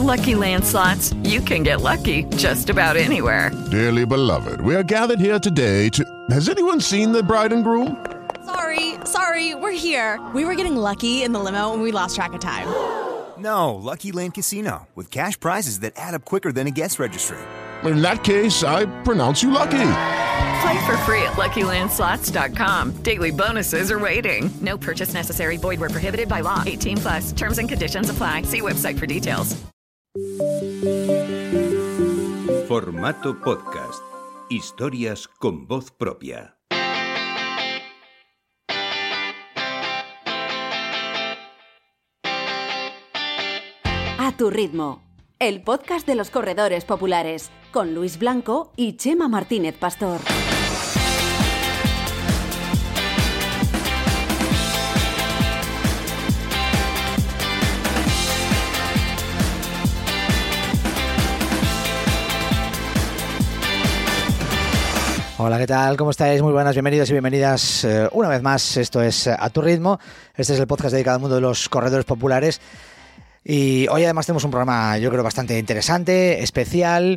Lucky Land Slots, you can get lucky just about anywhere. Dearly beloved, we are gathered here today to... Has anyone seen the bride and groom? Sorry, we're here. We were getting lucky in the limo and we lost track of time. No, Lucky Land Casino, with cash prizes that add up quicker than a guest registry. In that case, I pronounce you lucky. Play for free at LuckyLandSlots.com. Daily bonuses are waiting. No purchase necessary. Void where prohibited by law. 18+. Terms and conditions apply. See website for details. Formato podcast. Historias con voz propia. A tu ritmo. El podcast de los corredores populares, con Luis Blanco y Chema Martínez Pastor. Hola, ¿qué tal? ¿Cómo estáis? Muy buenas, bienvenidos y bienvenidas una vez más. Esto es A tu ritmo. Este es el podcast dedicado al mundo de los corredores populares. Y hoy además tenemos un programa, yo creo, bastante interesante, especial.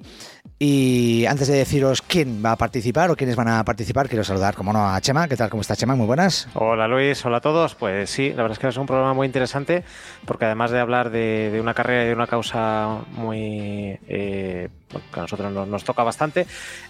Y antes de deciros quién va a participar o quiénes van a participar, quiero saludar, como no, a Chema. ¿Qué tal? ¿Cómo está, Chema? Muy buenas. Hola, Luis. Hola a todos. Pues sí, la verdad es que es un programa muy interesante porque además de hablar de una carrera y de una causa muy... que a nosotros nos toca bastante,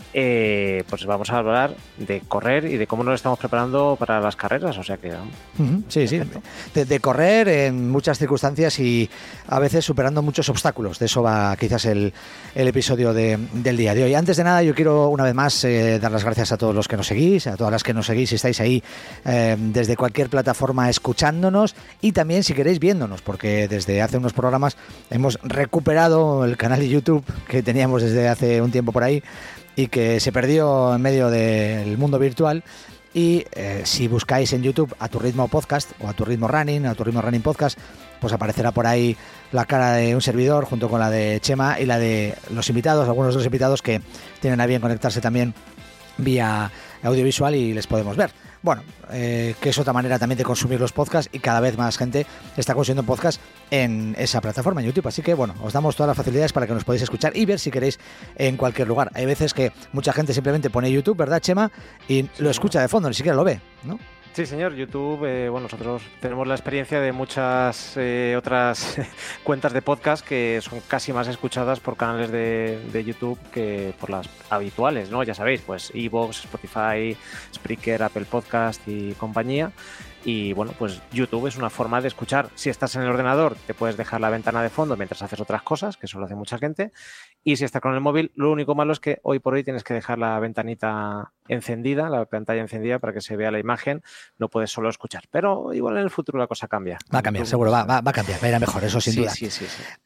pues vamos a hablar de correr y de cómo nos estamos preparando para las carreras, o sea que... Sí, de correr en muchas circunstancias y a veces superando muchos obstáculos. De eso va quizás el episodio del día de hoy. Antes de nada, yo quiero una vez más dar las gracias a todos los que nos seguís, a todas las que nos seguís y estáis ahí desde cualquier plataforma escuchándonos y también si queréis viéndonos, porque desde hace unos programas hemos recuperado el canal de YouTube que teníamos desde hace un tiempo por ahí y que se perdió en medio del mundo virtual. Y si buscáis en YouTube A tu ritmo podcast o A tu ritmo running podcast, pues aparecerá por ahí la cara de un servidor junto con la de Chema y la de los invitados, algunos de los invitados que tienen a bien conectarse también vía audiovisual y les podemos ver. Bueno, que es otra manera también de consumir los podcasts y cada vez más gente está consumiendo podcasts en esa plataforma, en YouTube. Así que, bueno, os damos todas las facilidades para que nos podáis escuchar y ver si queréis en cualquier lugar. Hay veces que mucha gente simplemente pone YouTube, ¿verdad, Chema? Y lo escucha de fondo, ni siquiera lo ve, ¿no? Sí, señor. YouTube, bueno, nosotros tenemos la experiencia de muchas otras cuentas de podcast que son casi más escuchadas por canales de YouTube que por las habituales, ¿no? Ya sabéis, pues iVoox, Spotify, Spreaker, Apple Podcast y compañía. Y bueno, pues YouTube es una forma de escuchar. Si estás en el ordenador, te puedes dejar la ventana de fondo mientras haces otras cosas, que eso lo hace mucha gente. Y si estás con el móvil, lo único malo es que hoy por hoy tienes que dejar la ventanita encendida, la pantalla encendida para que se vea la imagen. No puedes solo escuchar. Pero igual en el futuro la cosa cambia. Va a cambiar, seguro, va a cambiar, va a ir a mejor, eso sin duda. Sí.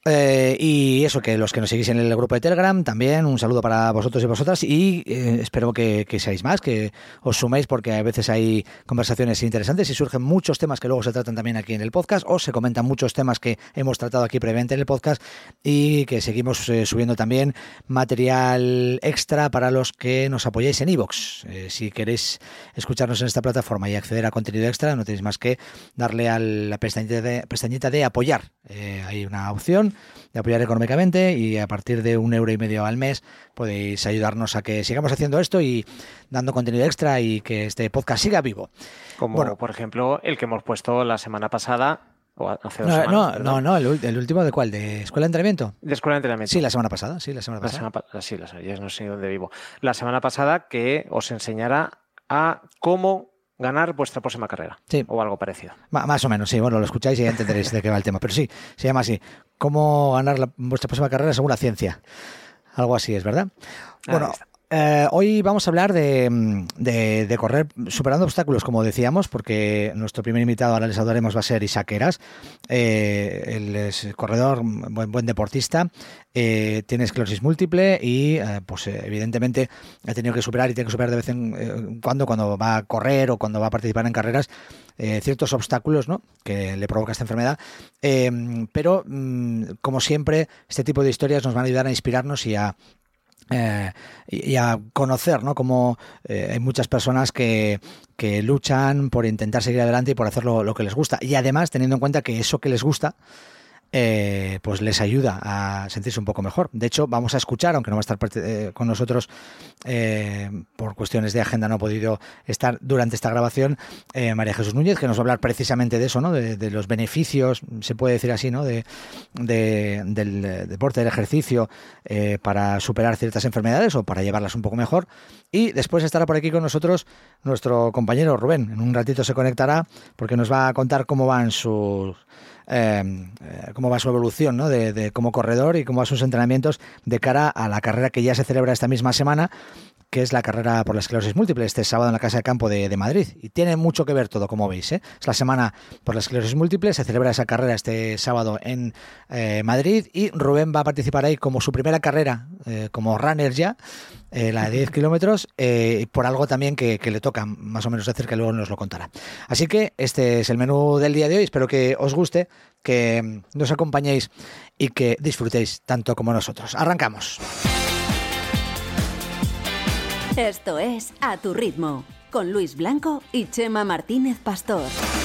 Y eso, que los que nos seguís en el grupo de Telegram, también un saludo para vosotros y vosotras. Y espero que seáis más, que os suméis, porque a veces hay conversaciones interesantes y surgen muchos temas que luego se tratan también aquí en el podcast, o se comentan muchos temas que hemos tratado aquí previamente en el podcast y que seguimos subiendo también material extra para los que nos apoyáis en iVoox. Si queréis escucharnos en esta plataforma y acceder a contenido extra, no tenéis más que darle a la pestañita de apoyar. Hay una opción de apoyar económicamente y a partir de 1,5 € al mes podéis ayudarnos a que sigamos haciendo esto y dando contenido extra y que este podcast siga vivo. Como, bueno, por ejemplo, el que hemos puesto la semana pasada. O hace 2 semanas. No, el último ¿de cuál? ¿De Escuela de Entrenamiento? De Escuela de Entrenamiento. Sí, la semana pasada. Ya no sé dónde vivo. La semana pasada que os enseñara a cómo ganar vuestra próxima carrera. Sí. O algo parecido. Más o menos, sí. Bueno, lo escucháis y ya entenderéis de qué va el tema. Pero sí, se llama así. Cómo ganar vuestra próxima carrera según la ciencia. Algo así es, ¿verdad? Bueno, hoy vamos a hablar de correr superando obstáculos, como decíamos, porque nuestro primer invitado, ahora les saludaremos, va a ser Isaac Heras. Él es corredor, buen deportista, tiene esclerosis múltiple y pues evidentemente ha tenido que superar y tiene que superar de vez en cuando va a correr o cuando va a participar en carreras ciertos obstáculos, ¿no?, que le provoca esta enfermedad. Pero como siempre, este tipo de historias nos van a ayudar a inspirarnos y a conocer, ¿no?, cómo hay muchas personas que luchan por intentar seguir adelante y por hacer lo que les gusta. Y además, teniendo en cuenta que eso que les gusta pues les ayuda a sentirse un poco mejor. De hecho, vamos a escuchar, aunque no va a estar con nosotros por cuestiones de agenda, no ha podido estar durante esta grabación, María Jesús Núñez, que nos va a hablar precisamente de eso, ¿no? De los beneficios, se puede decir así, ¿no? Del deporte, del ejercicio, para superar ciertas enfermedades o para llevarlas un poco mejor. Y después estará por aquí con nosotros nuestro compañero Rubén. En un ratito se conectará porque nos va a contar cómo van cómo va su evolución, ¿no? de como corredor y cómo van sus entrenamientos de cara a la carrera que ya se celebra esta misma semana, que es la carrera por la esclerosis múltiple, este sábado en la Casa de Campo de Madrid. Y tiene mucho que ver todo, como veis, ¿eh? Es la semana por la esclerosis múltiple, se celebra esa carrera este sábado en Madrid, y Rubén va a participar ahí como su primera carrera, como runner ya, la de 10 kilómetros, por algo también que le toca más o menos de cerca, luego nos lo contará. Así que este es el menú del día de hoy, espero que os guste, que nos acompañéis y que disfrutéis tanto como nosotros. Arrancamos. Esto es A Tu Ritmo, con Luis Blanco y Chema Martínez Pastor.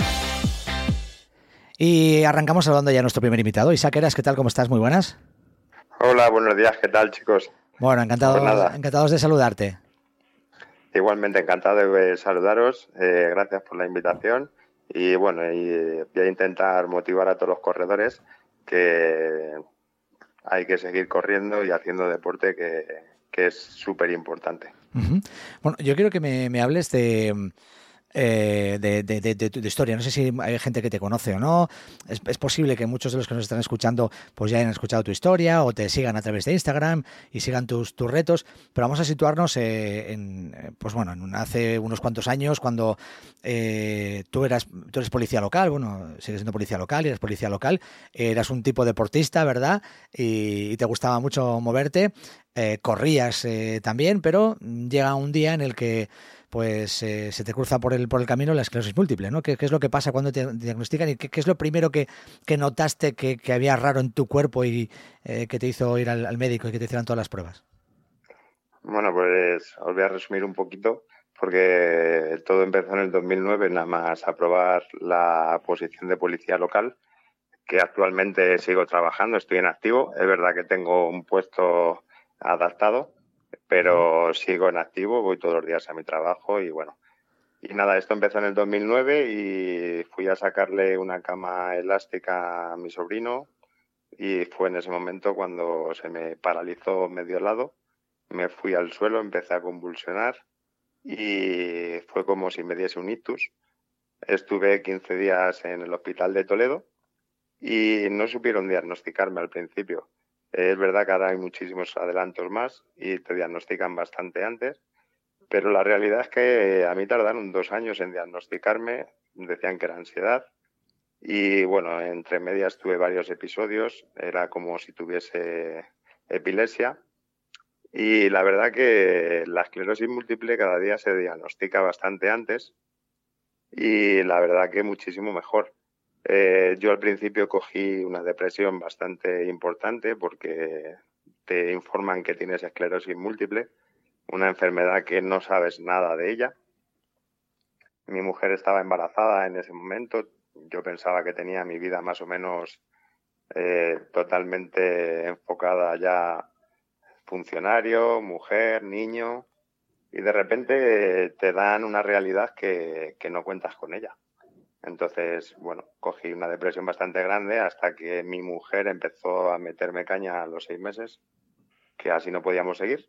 Y arrancamos saludando ya a nuestro primer invitado. Isaac Heras, ¿qué tal? ¿Cómo estás? Muy buenas. Hola, buenos días. ¿Qué tal, chicos? Bueno, encantados de saludarte. Igualmente encantado de saludaros. Gracias por la invitación. Y bueno, voy a intentar motivar a todos los corredores que hay que seguir corriendo y haciendo deporte, que es súper importante. Uh-huh. Bueno, yo quiero que me hables de tu historia. No sé si hay gente que te conoce o no. Es posible que muchos de los que nos están escuchando pues ya hayan escuchado tu historia o te sigan a través de Instagram y sigan tus retos, pero vamos a situarnos hace unos cuantos años, cuando tú eres policía local, bueno, sigues siendo policía local y eres policía local, eras un tipo deportista, ¿verdad? Y te gustaba mucho moverte, corrías también, pero llega un día en el que pues se te cruza por el camino la esclerosis múltiple, ¿no? ¿Qué es lo que pasa cuando te diagnostican y qué es lo primero que notaste que había raro en tu cuerpo y que te hizo ir al médico y que te hicieran todas las pruebas? Bueno, pues os voy a resumir un poquito, porque todo empezó en el 2009, nada más aprobar la posición de policía local, que actualmente sigo trabajando, estoy en activo. Es verdad que tengo un puesto adaptado, pero sigo en activo, voy todos los días a mi trabajo y bueno. Y nada, esto empezó en el 2009 y fui a sacarle una cama elástica a mi sobrino y fue en ese momento cuando se me paralizó medio lado. Me fui al suelo, empecé a convulsionar y fue como si me diese un ictus. Estuve 15 días en el hospital de Toledo y no supieron diagnosticarme al principio. Es verdad que ahora hay muchísimos adelantos más y te diagnostican bastante antes, pero la realidad es que a mí tardaron 2 años en diagnosticarme, decían que era ansiedad y bueno, entre medias tuve varios episodios, era como si tuviese epilepsia y la verdad que la esclerosis múltiple cada día se diagnostica bastante antes y la verdad que muchísimo mejor. Yo al principio cogí una depresión bastante importante porque te informan que tienes esclerosis múltiple, una enfermedad que no sabes nada de ella. Mi mujer estaba embarazada en ese momento, yo pensaba que tenía mi vida más o menos totalmente enfocada ya, funcionario, mujer, niño, y de repente te dan una realidad que no cuentas con ella. Entonces, bueno, cogí una depresión bastante grande hasta que mi mujer empezó a meterme caña a los 6 meses, que así no podíamos seguir.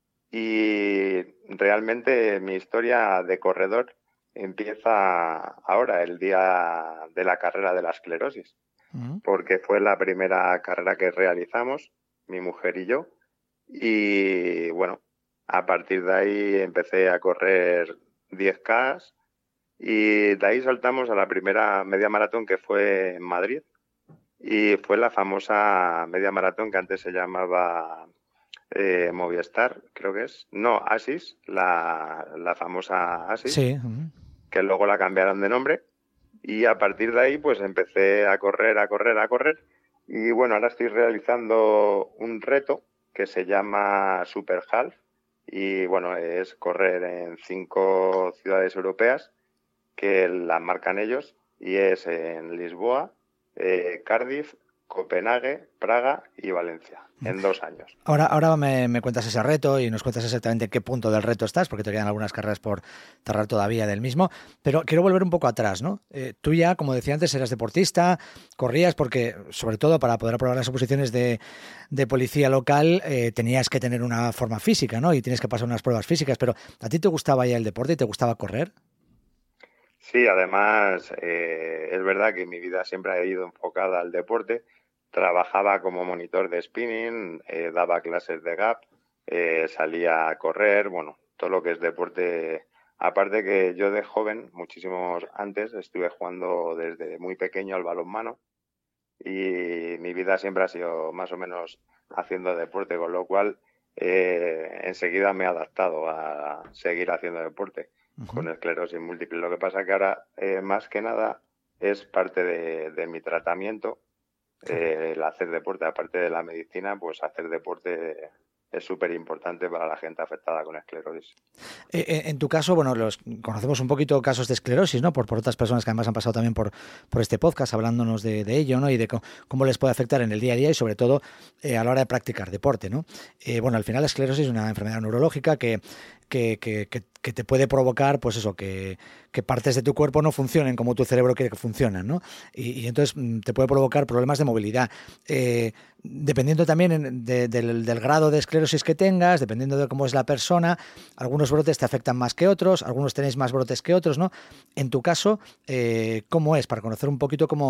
Y realmente mi historia de corredor empieza ahora, el día de la carrera de la esclerosis, porque fue la primera carrera que realizamos, mi mujer y yo. Y bueno, a partir de ahí empecé a correr 10K. Y de ahí saltamos a la primera media maratón, que fue en Madrid. Y fue la famosa media maratón que antes se llamaba Movistar, creo que es. No, Asis, la famosa Asis, sí. Que luego la cambiaron de nombre. Y a partir de ahí pues empecé a correr. Y bueno, ahora estoy realizando un reto que se llama Super Half. Y bueno, es correr en 5 ciudades europeas que las marcan ellos, y es en Lisboa, Cardiff, Copenhague, Praga y Valencia, en 2 años. Ahora me cuentas ese reto y nos cuentas exactamente en qué punto del reto estás, porque te quedan algunas carreras por cerrar todavía del mismo, pero quiero volver un poco atrás, ¿no? Tú ya, como decía antes, eras deportista, corrías, porque sobre todo para poder aprobar las oposiciones de policía local tenías que tener una forma física, ¿no? Y tienes que pasar unas pruebas físicas, pero ¿a ti te gustaba ya el deporte y te gustaba correr? Sí, además es verdad que mi vida siempre ha ido enfocada al deporte. Trabajaba como monitor de spinning, daba clases de gap, salía a correr, bueno, todo lo que es deporte. Aparte que yo de joven, muchísimos antes, estuve jugando desde muy pequeño al balonmano y mi vida siempre ha sido más o menos haciendo deporte, con lo cual enseguida me he adaptado a seguir haciendo deporte con esclerosis múltiple. Lo que pasa que ahora, más que nada, es parte de mi tratamiento. El hacer deporte, aparte de la medicina, pues hacer deporte es súper importante para la gente afectada con esclerosis. En tu caso, bueno, conocemos un poquito casos de esclerosis, ¿no? Por otras personas que además han pasado también por este podcast hablándonos de ello, ¿no? Y de cómo les puede afectar en el día a día y sobre todo a la hora de practicar deporte, ¿no? Bueno, al final la esclerosis es una enfermedad neurológica que te puede provocar, pues eso, que partes de tu cuerpo no funcionen como tu cerebro quiere que funcionen, ¿no? Y entonces te puede provocar problemas de movilidad. Dependiendo también del grado de esclerosis que tengas, dependiendo de cómo es la persona, algunos brotes te afectan más que otros, algunos tenéis más brotes que otros, ¿no? En tu caso, ¿cómo es? Para conocer un poquito cómo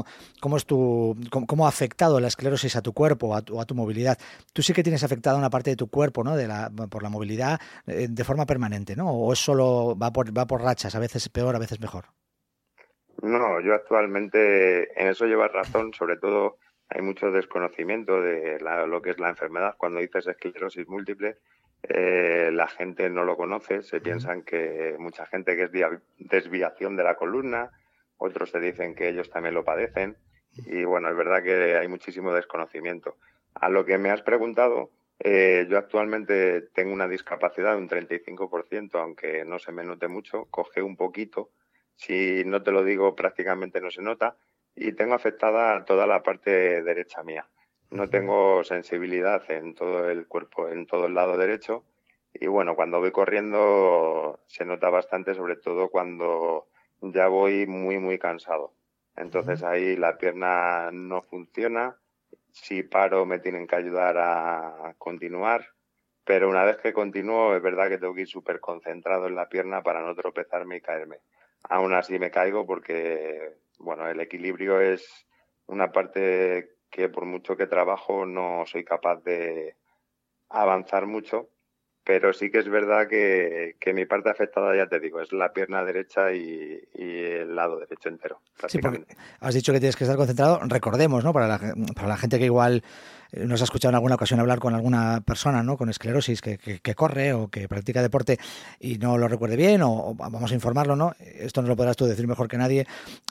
ha afectado la esclerosis a tu cuerpo o a tu movilidad. Tú sí que tienes afectada una parte de tu cuerpo, ¿no? Por la movilidad de forma permanente, ¿no? ¿O es solo va por rachas, a veces peor, a veces mejor? No, yo actualmente en eso llevas razón, sobre todo hay mucho desconocimiento de lo que es la enfermedad. Cuando dices esclerosis múltiple, la gente no lo conoce, se piensan que mucha gente que es desviación de la columna, otros te dicen que ellos también lo padecen y bueno, es verdad que hay muchísimo desconocimiento. A lo que me has preguntado, yo actualmente tengo una discapacidad de un 35%, aunque no se me note mucho, coge un poquito, si no te lo digo prácticamente no se nota, y tengo afectada toda la parte derecha mía. No tengo sensibilidad en todo el cuerpo, en todo el lado derecho, y bueno, cuando voy corriendo se nota bastante, sobre todo cuando ya voy muy, muy cansado. Entonces ahí la pierna no funciona. Si paro me tienen que ayudar a continuar, pero una vez que continúo es verdad que tengo que ir súper concentrado en la pierna para no tropezarme y caerme. Aún así me caigo porque, bueno, el equilibrio es una parte que por mucho que trabajo no soy capaz de avanzar mucho, pero sí que es verdad que mi parte afectada, ya te digo, es la pierna derecha y el lado derecho entero, prácticamente. Sí, has dicho que tienes que estar concentrado. Recordemos, ¿no? Para la gente que igual nos ha escuchado en alguna ocasión hablar con alguna persona, ¿no? Con esclerosis que corre o que practica deporte y no lo recuerde bien o vamos a informarlo, ¿no? Esto nos lo podrás tú decir mejor que nadie.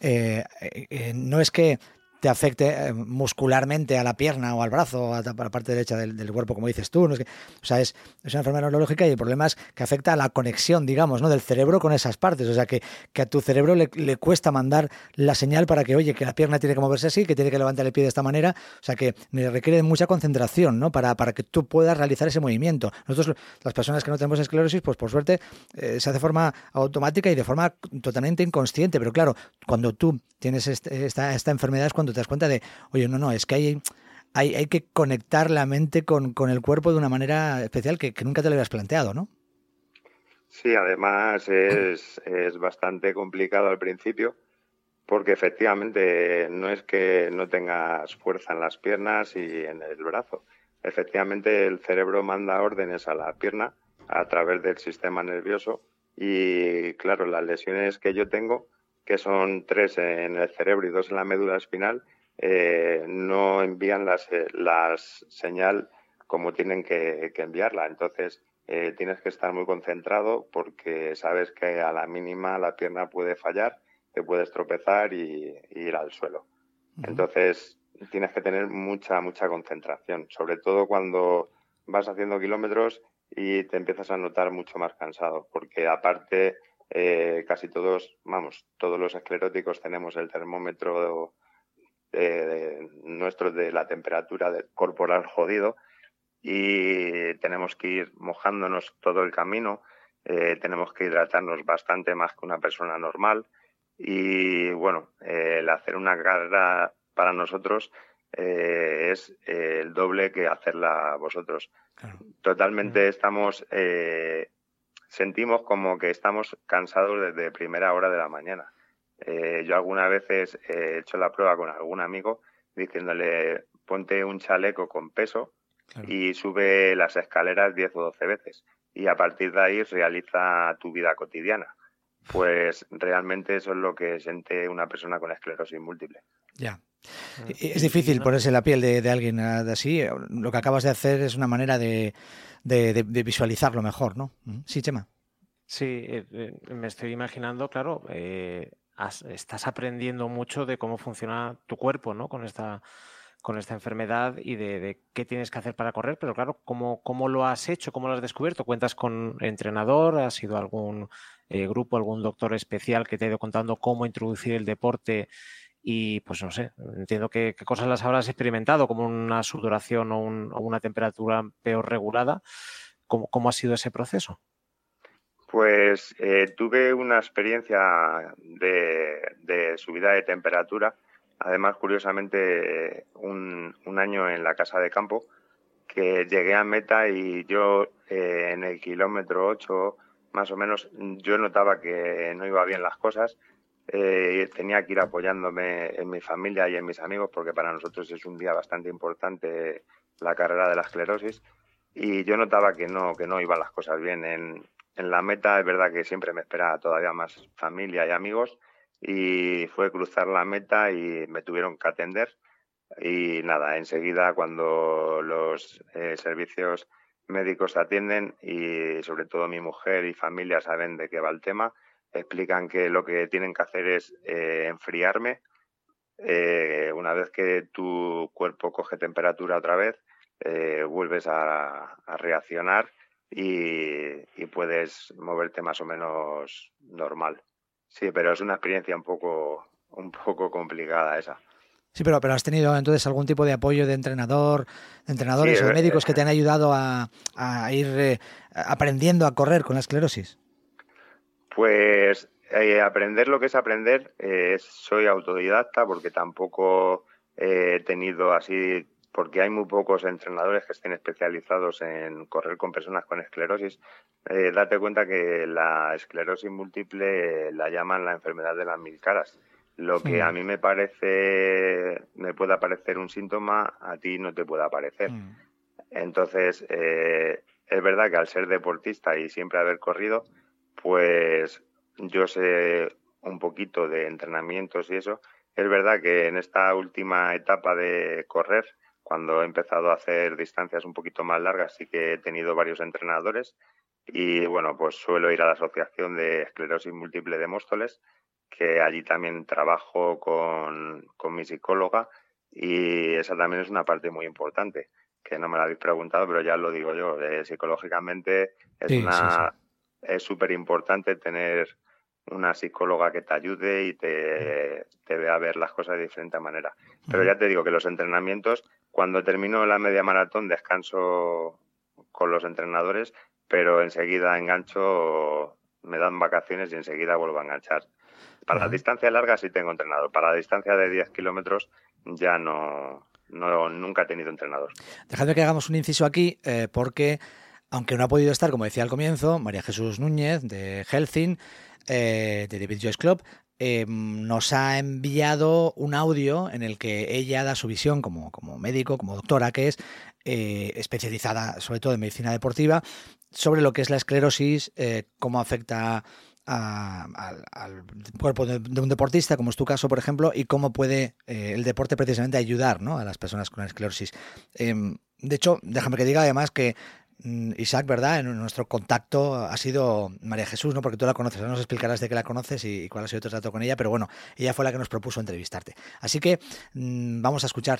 No es que te afecte muscularmente a la pierna o al brazo o a la parte derecha del cuerpo, como dices tú. ¿No? Es una enfermedad neurológica y el problema es que afecta a la conexión, digamos, ¿no? del cerebro con esas partes. O sea, que a tu cerebro le cuesta mandar la señal para que, oye, que la pierna tiene que moverse así, que tiene que levantar el pie de esta manera. O sea, que requiere mucha concentración, ¿no? Para que tú puedas realizar ese movimiento. Nosotros, las personas que no tenemos esclerosis, pues por suerte se hace de forma automática y de forma totalmente inconsciente. Pero claro, cuando tú tienes esta enfermedad es cuando te das cuenta de, oye, no, es que hay que conectar la mente con el cuerpo de una manera especial que nunca te lo habías planteado, ¿no? Sí, además es bastante complicado al principio porque efectivamente no es que no tengas fuerza en las piernas y en el brazo. Efectivamente el cerebro manda órdenes a la pierna a través del sistema nervioso y claro, las lesiones que yo tengo, que son 3 en el cerebro y 2 en la médula espinal, no envían la señal como tienen que enviarla. Entonces tienes que estar muy concentrado porque sabes que a la mínima la pierna puede fallar, te puedes tropezar y ir al suelo. Entonces tienes que tener mucha concentración, sobre todo cuando vas haciendo kilómetros y te empiezas a notar mucho más cansado, porque aparte casi todos los escleróticos tenemos el termómetro nuestros de la temperatura corporal jodido y tenemos que ir mojándonos todo el camino, tenemos que hidratarnos bastante más que una persona normal y bueno, el hacer una carrera para nosotros es el doble que hacerla vosotros. Claro. Totalmente sentimos como que estamos cansados desde primera hora de la mañana. Yo algunas veces he hecho la prueba con algún amigo diciéndole ponte un chaleco con peso claro. y sube las escaleras 10 o 12 veces y a partir de ahí realiza tu vida cotidiana. Pues realmente eso es lo que siente una persona con esclerosis múltiple. Ya. Es difícil ponerse en la piel de alguien así. Lo que acabas de hacer es una manera de visualizarlo mejor, ¿no? Sí, Chema. Sí, me estoy imaginando, claro, estás aprendiendo mucho de cómo funciona tu cuerpo, ¿no? Con esta enfermedad y de qué tienes que hacer para correr, pero claro, ¿cómo lo has hecho? ¿Cómo lo has descubierto? ¿Cuentas con entrenador? ¿Has ido a algún grupo, algún doctor especial que te ha ido contando cómo introducir el deporte? Y pues no sé, entiendo qué cosas las habrás experimentado, como una sudoración o una temperatura peor regulada. ¿Cómo ha sido ese proceso? Pues tuve una experiencia de subida de temperatura. Además, curiosamente, un año en la casa de campo que llegué a meta y yo en el kilómetro 8, más o menos, yo notaba que no iba bien las cosas. Tenía que ir apoyándome en mi familia y en mis amigos porque para nosotros es un día bastante importante la carrera de la esclerosis y yo notaba que no iban las cosas bien. En la meta es verdad que siempre me espera todavía más familia y amigos y fue cruzar la meta y me tuvieron que atender y nada, enseguida cuando los servicios médicos atienden y sobre todo mi mujer y familia saben de qué va el tema, explican que lo que tienen que hacer es enfriarme. Una vez que tu cuerpo coge temperatura otra vez, vuelves a reaccionar y puedes moverte más o menos normal. Sí, pero es una experiencia un poco complicada esa. Sí, pero has tenido entonces algún tipo de apoyo de entrenadores sí, o de médicos que te han ayudado a ir aprendiendo a correr con la esclerosis. Pues aprender lo que es aprender, soy autodidacta porque tampoco he tenido así, porque hay muy pocos entrenadores que estén especializados en correr con personas con esclerosis. Date cuenta que la esclerosis múltiple la llaman la enfermedad de las 1000 caras. Lo que a mí me puede parecer un síntoma, a ti no te puede aparecer. Entonces, es verdad que al ser deportista y siempre haber corrido, pues yo sé un poquito de entrenamientos y eso. Es verdad que en esta última etapa de correr, cuando he empezado a hacer distancias un poquito más largas, sí que he tenido varios entrenadores y bueno, pues suelo ir a la Asociación de Esclerosis Múltiple de Móstoles, que allí también trabajo con mi psicóloga y esa también es una parte muy importante, que no me la habéis preguntado, pero ya lo digo yo, psicológicamente es súper importante tener una psicóloga que te ayude y te vea ver las cosas de diferente manera. Pero ya te digo que los entrenamientos, cuando termino la media maratón descanso con los entrenadores, pero enseguida engancho, me dan vacaciones y enseguida vuelvo a enganchar. Para la distancia larga sí tengo entrenador, para la distancia de 10 kilómetros ya nunca he tenido entrenador. Dejadme que hagamos un inciso aquí porque, aunque no ha podido estar, como decía al comienzo, María Jesús Núñez de Helsinki, de David Joyce Club, nos ha enviado un audio en el que ella da su visión como médico, como doctora que es, especializada sobre todo en medicina deportiva, sobre lo que es la esclerosis, cómo afecta al cuerpo de un deportista, como es tu caso, por ejemplo, y cómo puede el deporte precisamente ayudar, ¿no?, a las personas con esclerosis. De hecho, déjame que diga además que Isaac, ¿verdad?, en nuestro contacto ha sido María Jesús, ¿no?, porque tú la conoces, ¿no? Nos explicarás de qué la conoces y cuál ha sido tu trato con ella, pero bueno, ella fue la que nos propuso entrevistarte. Así que vamos a escuchar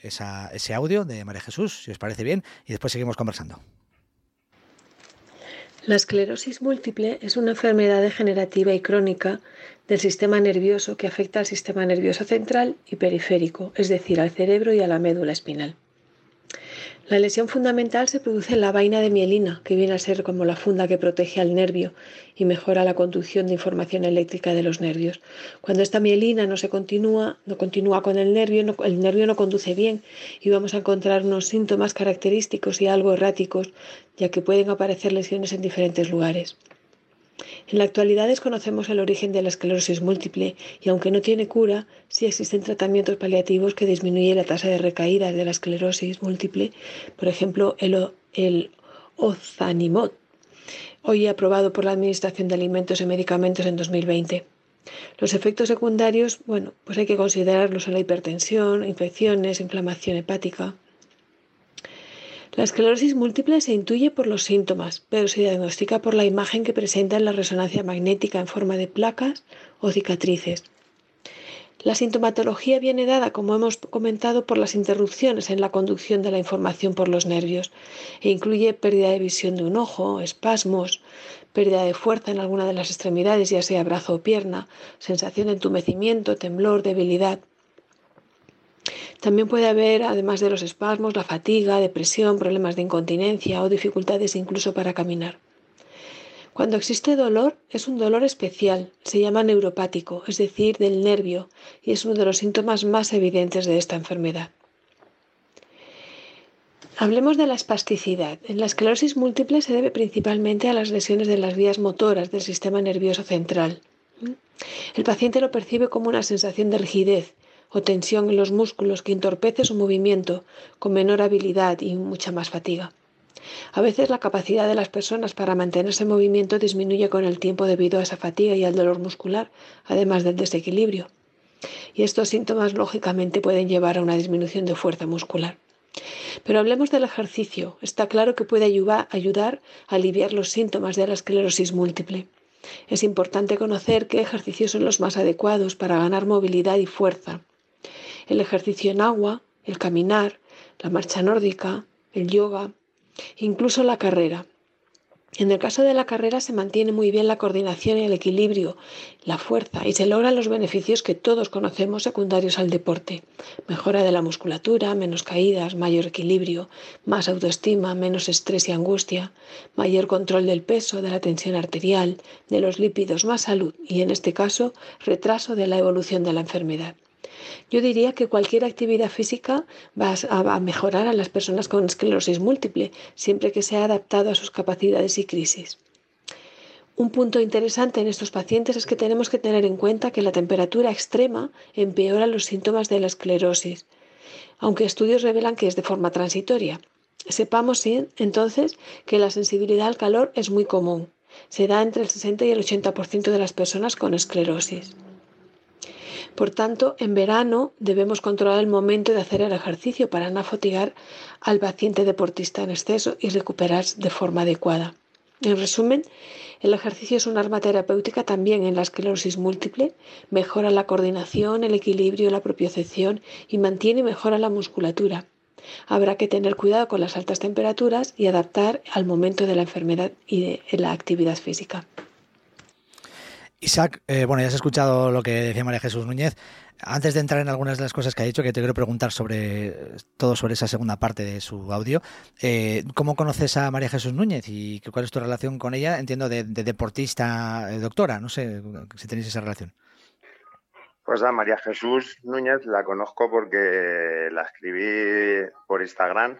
ese audio de María Jesús, si os parece bien, y después seguimos conversando. La esclerosis múltiple es una enfermedad degenerativa y crónica del sistema nervioso que afecta al sistema nervioso central y periférico, es decir, al cerebro y a la médula espinal. La lesión fundamental se produce en la vaina de mielina, que viene a ser como la funda que protege al nervio y mejora la conducción de información eléctrica de los nervios. Cuando esta mielina no continúa con el nervio no conduce bien y vamos a encontrar unos síntomas característicos y algo erráticos, ya que pueden aparecer lesiones en diferentes lugares. En la actualidad desconocemos el origen de la esclerosis múltiple y aunque no tiene cura, sí existen tratamientos paliativos que disminuyen la tasa de recaída de la esclerosis múltiple, por ejemplo el ozanimod, hoy aprobado por la Administración de Alimentos y Medicamentos en 2020. Los efectos secundarios, pues hay que considerarlos en la hipertensión, infecciones, inflamación hepática. La esclerosis múltiple se intuye por los síntomas, pero se diagnostica por la imagen que presenta en la resonancia magnética en forma de placas o cicatrices. La sintomatología viene dada, como hemos comentado, por las interrupciones en la conducción de la información por los nervios e incluye pérdida de visión de un ojo, espasmos, pérdida de fuerza en alguna de las extremidades, ya sea brazo o pierna, sensación de entumecimiento, temblor, debilidad. También puede haber, además de los espasmos, la fatiga, depresión, problemas de incontinencia o dificultades incluso para caminar. Cuando existe dolor, es un dolor especial, se llama neuropático, es decir, del nervio, y es uno de los síntomas más evidentes de esta enfermedad. Hablemos de la espasticidad. En la esclerosis múltiple se debe principalmente a las lesiones de las vías motoras del sistema nervioso central. El paciente lo percibe como una sensación de rigidez o tensión en los músculos que entorpece su movimiento con menor habilidad y mucha más fatiga. A veces la capacidad de las personas para mantenerse en movimiento disminuye con el tiempo debido a esa fatiga y al dolor muscular, además del desequilibrio. Y estos síntomas lógicamente pueden llevar a una disminución de fuerza muscular. Pero hablemos del ejercicio. Está claro que puede ayudar a aliviar los síntomas de la esclerosis múltiple. Es importante conocer qué ejercicios son los más adecuados para ganar movilidad y fuerza. El ejercicio en agua, el caminar, la marcha nórdica, el yoga, incluso la carrera. En el caso de la carrera se mantiene muy bien la coordinación y el equilibrio, la fuerza y se logran los beneficios que todos conocemos secundarios al deporte. Mejora de la musculatura, menos caídas, mayor equilibrio, más autoestima, menos estrés y angustia, mayor control del peso, de la tensión arterial, de los lípidos, más salud y en este caso retraso de la evolución de la enfermedad. Yo diría que cualquier actividad física va a mejorar a las personas con esclerosis múltiple, siempre que sea adaptado a sus capacidades y crisis. Un punto interesante en estos pacientes es que tenemos que tener en cuenta que la temperatura extrema empeora los síntomas de la esclerosis, aunque estudios revelan que es de forma transitoria. Sepamos entonces que la sensibilidad al calor es muy común. Se da entre el 60 y el 80% de las personas con esclerosis. Por tanto, en verano debemos controlar el momento de hacer el ejercicio para no fatigar al paciente deportista en exceso y recuperarse de forma adecuada. En resumen, el ejercicio es un arma terapéutica también en la esclerosis múltiple, mejora la coordinación, el equilibrio, la propiocepción y mantiene y mejora la musculatura. Habrá que tener cuidado con las altas temperaturas y adaptar al momento de la enfermedad y de la actividad física. Isaac, ya has escuchado lo que decía María Jesús Núñez. Antes de entrar en algunas de las cosas que ha dicho, que te quiero preguntar sobre esa segunda parte de su audio, ¿cómo conoces a María Jesús Núñez y cuál es tu relación con ella? Entiendo de deportista, doctora, no sé si tenéis esa relación. Pues a María Jesús Núñez la conozco porque la escribí por Instagram,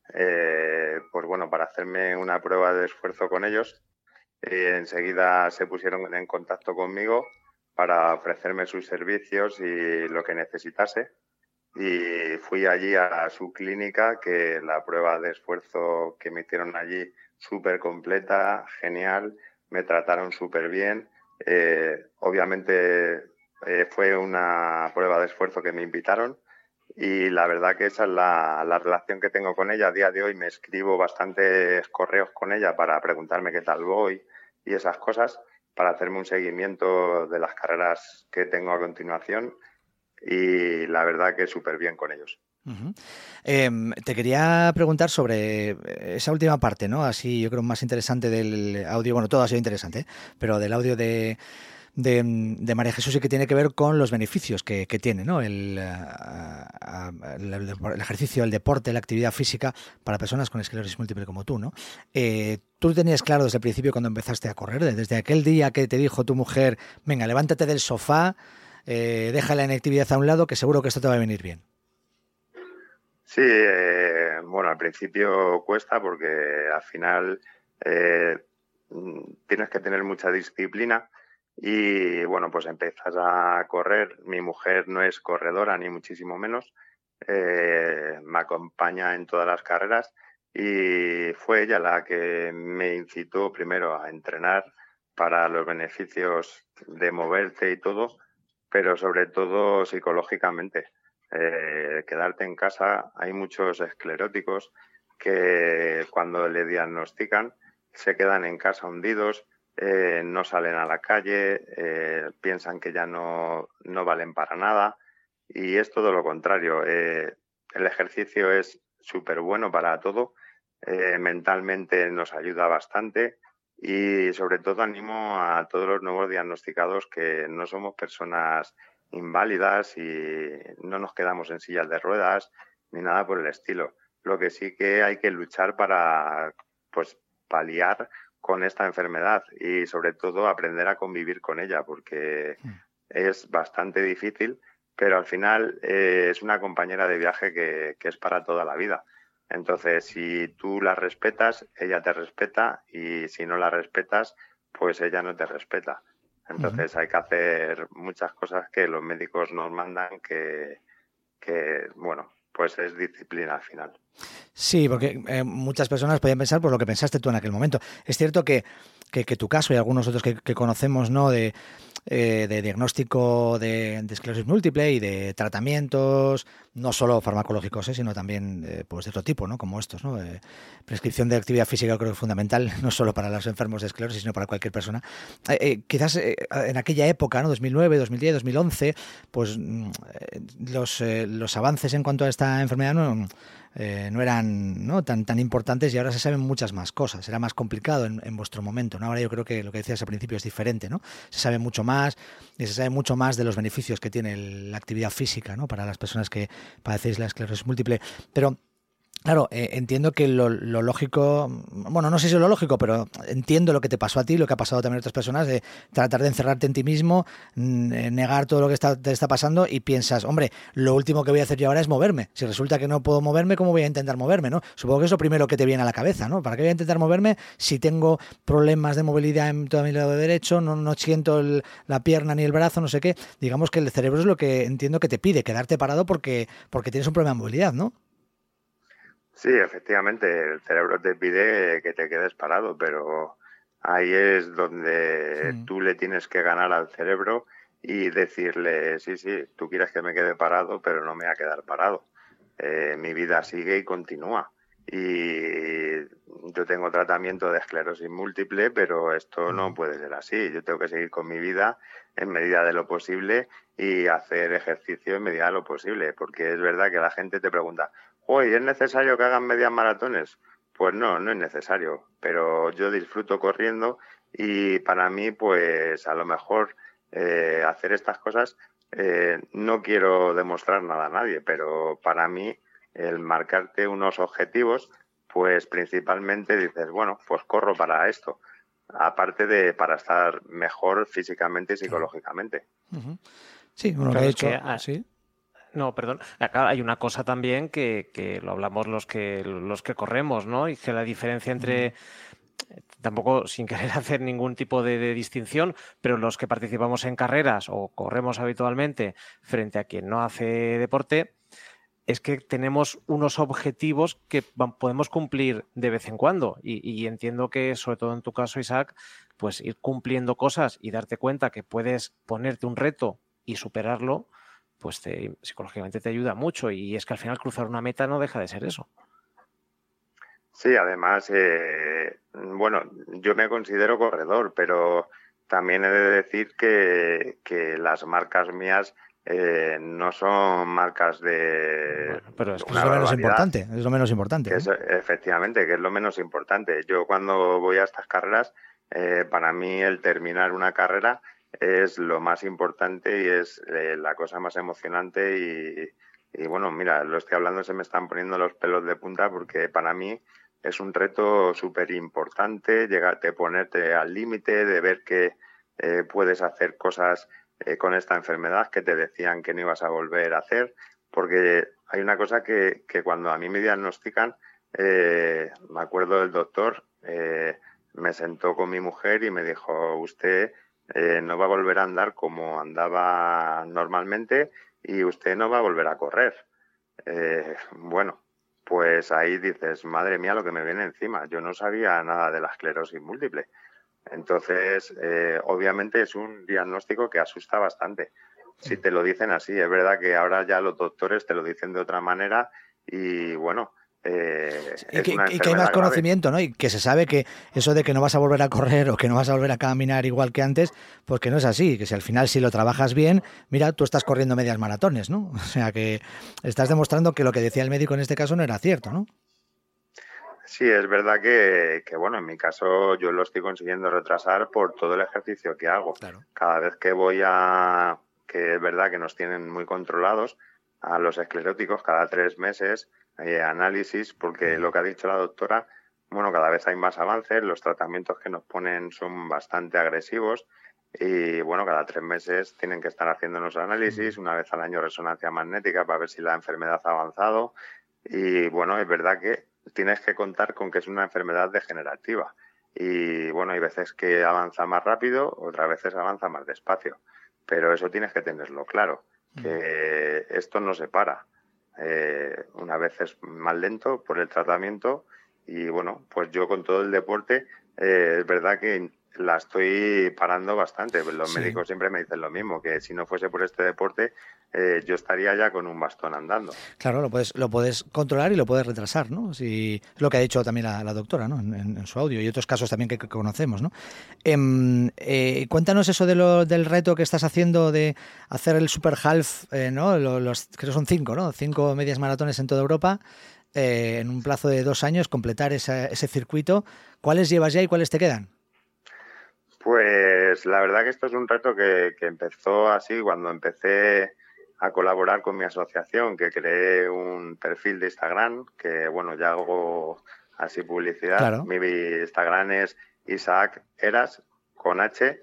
para hacerme una prueba de esfuerzo con ellos. Enseguida se pusieron en contacto conmigo para ofrecerme sus servicios y lo que necesitase. Y fui allí a su clínica, que la prueba de esfuerzo que me hicieron allí, súper completa, genial, me trataron súper bien. Obviamente fue una prueba de esfuerzo que me invitaron y la verdad que esa es la relación que tengo con ella. A día de hoy me escribo bastantes correos con ella para preguntarme qué tal voy y esas cosas, para hacerme un seguimiento de las carreras que tengo a continuación y la verdad que súper bien con ellos. Uh-huh. Te quería preguntar sobre esa última parte, ¿no? Así yo creo más interesante del audio, bueno, todo ha sido interesante, ¿eh? Pero del audio de María Jesús y que tiene que ver con los beneficios que tiene, ¿no? El ejercicio, el deporte, la actividad física para personas con esclerosis múltiple como tú, ¿no? Tú tenías claro desde el principio cuando empezaste a correr, desde aquel día que te dijo tu mujer, venga, levántate del sofá, deja la inactividad a un lado, que seguro que esto te va a venir bien. Sí, bueno, al principio cuesta porque al final tienes que tener mucha disciplina y, bueno, pues empiezas a correr. Mi mujer no es corredora, ni muchísimo menos. Me acompaña en todas las carreras y fue ella la que me incitó primero a entrenar para los beneficios de moverte y todo, pero sobre todo psicológicamente. Quedarte en casa, hay muchos escleróticos que cuando le diagnostican se quedan en casa hundidos, no salen a la calle, piensan que ya no valen para nada y es todo lo contrario. El ejercicio es súper bueno para todo, mentalmente nos ayuda bastante y sobre todo animo a todos los nuevos diagnosticados que no somos personas inválidas y no nos quedamos en sillas de ruedas ni nada por el estilo. Lo que sí que hay que luchar para, pues, paliar con esta enfermedad y sobre todo aprender a convivir con ella porque es bastante difícil, pero al final es una compañera de viaje que es para toda la vida. Entonces, si tú la respetas, ella te respeta y si no la respetas, pues ella no te respeta. Entonces hay que hacer muchas cosas que los médicos nos mandan que bueno, pues es disciplina al final. Sí, porque muchas personas podían pensar por lo que pensaste tú en aquel momento. Es cierto que tu caso y algunos otros que conocemos, ¿no? De diagnóstico de esclerosis múltiple y de tratamientos, no solo farmacológicos, sino también pues de otro tipo, ¿no? Como estos, ¿no? Prescripción de actividad física creo que es fundamental, no solo para los enfermos de esclerosis, sino para cualquier persona. Quizás en aquella época, ¿no? 2009, 2010, 2011, pues los avances en cuanto a esta enfermedad no eran, ¿no? tan importantes y ahora se saben muchas más cosas. Era más complicado en vuestro momento, ¿no? Ahora yo creo que lo que decías al principio es diferente, ¿no? Se sabe mucho más y se sabe mucho más de los beneficios que tiene la actividad física, ¿no? Para las personas que padecéis la esclerosis múltiple. Pero claro, entiendo que lo lógico, bueno, no sé si es lo lógico, pero entiendo lo que te pasó a ti, lo que ha pasado también a otras personas, de tratar de encerrarte en ti mismo, negar todo lo que te está pasando y piensas, hombre, lo último que voy a hacer yo ahora es moverme. Si resulta que no puedo moverme, ¿cómo voy a intentar moverme, no? Supongo que es lo primero que te viene a la cabeza, ¿no? ¿Para qué voy a intentar moverme si tengo problemas de movilidad en todo mi lado derecho, no siento la pierna ni el brazo, no sé qué? Digamos que el cerebro es lo que entiendo que te pide, quedarte parado porque tienes un problema de movilidad, ¿no? Sí, efectivamente, el cerebro te pide que te quedes parado, pero ahí es donde tú le tienes que ganar al cerebro y decirle, sí, tú quieres que me quede parado, pero no me voy a quedar parado. Mi vida sigue y continúa. Y yo tengo tratamiento de esclerosis múltiple, pero esto no puede ser así. Yo tengo que seguir con mi vida en medida de lo posible y hacer ejercicio en medida de lo posible, porque es verdad que la gente te pregunta, oye, ¿es necesario que hagan medias maratones? Pues no es necesario, pero yo disfruto corriendo y para mí, pues a lo mejor hacer estas cosas, no quiero demostrar nada a nadie, pero para mí el marcarte unos objetivos, pues principalmente dices, bueno, pues corro para esto, aparte de para estar mejor físicamente y psicológicamente. Uh-huh. Sí, bueno, claro, lo he hecho, sí. No, perdón. Acá hay una cosa también que lo hablamos los que corremos, ¿no? Y que la diferencia entre, tampoco sin querer hacer ningún tipo de distinción, pero los que participamos en carreras o corremos habitualmente frente a quien no hace deporte, es que tenemos unos objetivos que podemos cumplir de vez en cuando. Y entiendo que, sobre todo en tu caso, Isaac, pues ir cumpliendo cosas y darte cuenta que puedes ponerte un reto y superarlo, pues psicológicamente te ayuda mucho y es que al final cruzar una meta no deja de ser eso. Sí, además, bueno, yo me considero corredor, pero también he de decir que las marcas mías no son marcas de... Bueno, pero es que es lo menos importante, es lo menos importante. Que es, efectivamente, que es lo menos importante. Yo cuando voy a estas carreras, para mí el terminar una carrera es lo más importante y es la cosa más emocionante y bueno, mira, lo estoy hablando, se me están poniendo los pelos de punta porque para mí es un reto súper importante, de ponerte al límite, de ver que puedes hacer cosas con esta enfermedad que te decían que no ibas a volver a hacer, porque hay una cosa que cuando a mí me diagnostican, me acuerdo del doctor, me sentó con mi mujer y me dijo, usted no va a volver a andar como andaba normalmente y usted no va a volver a correr. Bueno, pues ahí dices, madre mía, lo que me viene encima. Yo no sabía nada de la esclerosis múltiple. Entonces, obviamente es un diagnóstico que asusta bastante. Si te lo dicen así, es verdad que ahora ya los doctores te lo dicen de otra manera y bueno... y que hay más conocimiento, ¿no? Y que se sabe que eso de que no vas a volver a correr o que no vas a volver a caminar igual que antes, pues que no es así, que si al final si lo trabajas bien, mira, tú estás corriendo medias maratones, ¿no? O sea que estás demostrando que lo que decía el médico en este caso no era cierto, ¿no? Sí, es verdad que bueno, en mi caso yo lo estoy consiguiendo retrasar por todo el ejercicio que hago. Claro. Cada vez que que es verdad que nos tienen muy controlados a los escleróticos cada 3 meses, análisis, porque lo que ha dicho la doctora, bueno, cada vez hay más avances, los tratamientos que nos ponen son bastante agresivos y bueno, cada 3 meses tienen que estar haciéndonos análisis, una vez al año resonancia magnética para ver si la enfermedad ha avanzado y bueno, es verdad que tienes que contar con que es una enfermedad degenerativa y bueno, hay veces que avanza más rápido, otras veces avanza más despacio, pero eso tienes que tenerlo claro, que esto no se para. Una vez es más lento por el tratamiento y bueno, pues yo con todo el deporte es verdad que la estoy parando bastante. Los médicos siempre me dicen lo mismo, que si no fuese por este deporte yo estaría ya con un bastón andando. Claro, lo puedes controlar y lo puedes retrasar, ¿no? Si, es lo que ha dicho también la doctora, ¿no? En su audio y otros casos también que conocemos, ¿no? Cuéntanos eso del reto que estás haciendo de hacer el Super Half, ¿no? Creo que son 5, ¿no? 5 medias maratones en toda Europa. En un plazo de 2 años, completar ese circuito. ¿Cuáles llevas ya y cuáles te quedan? Pues la verdad que esto es un reto que empezó así cuando empecé a colaborar con mi asociación, que creé un perfil de Instagram, que bueno, ya hago así publicidad. Claro. Mi Instagram es Isaac Eras, con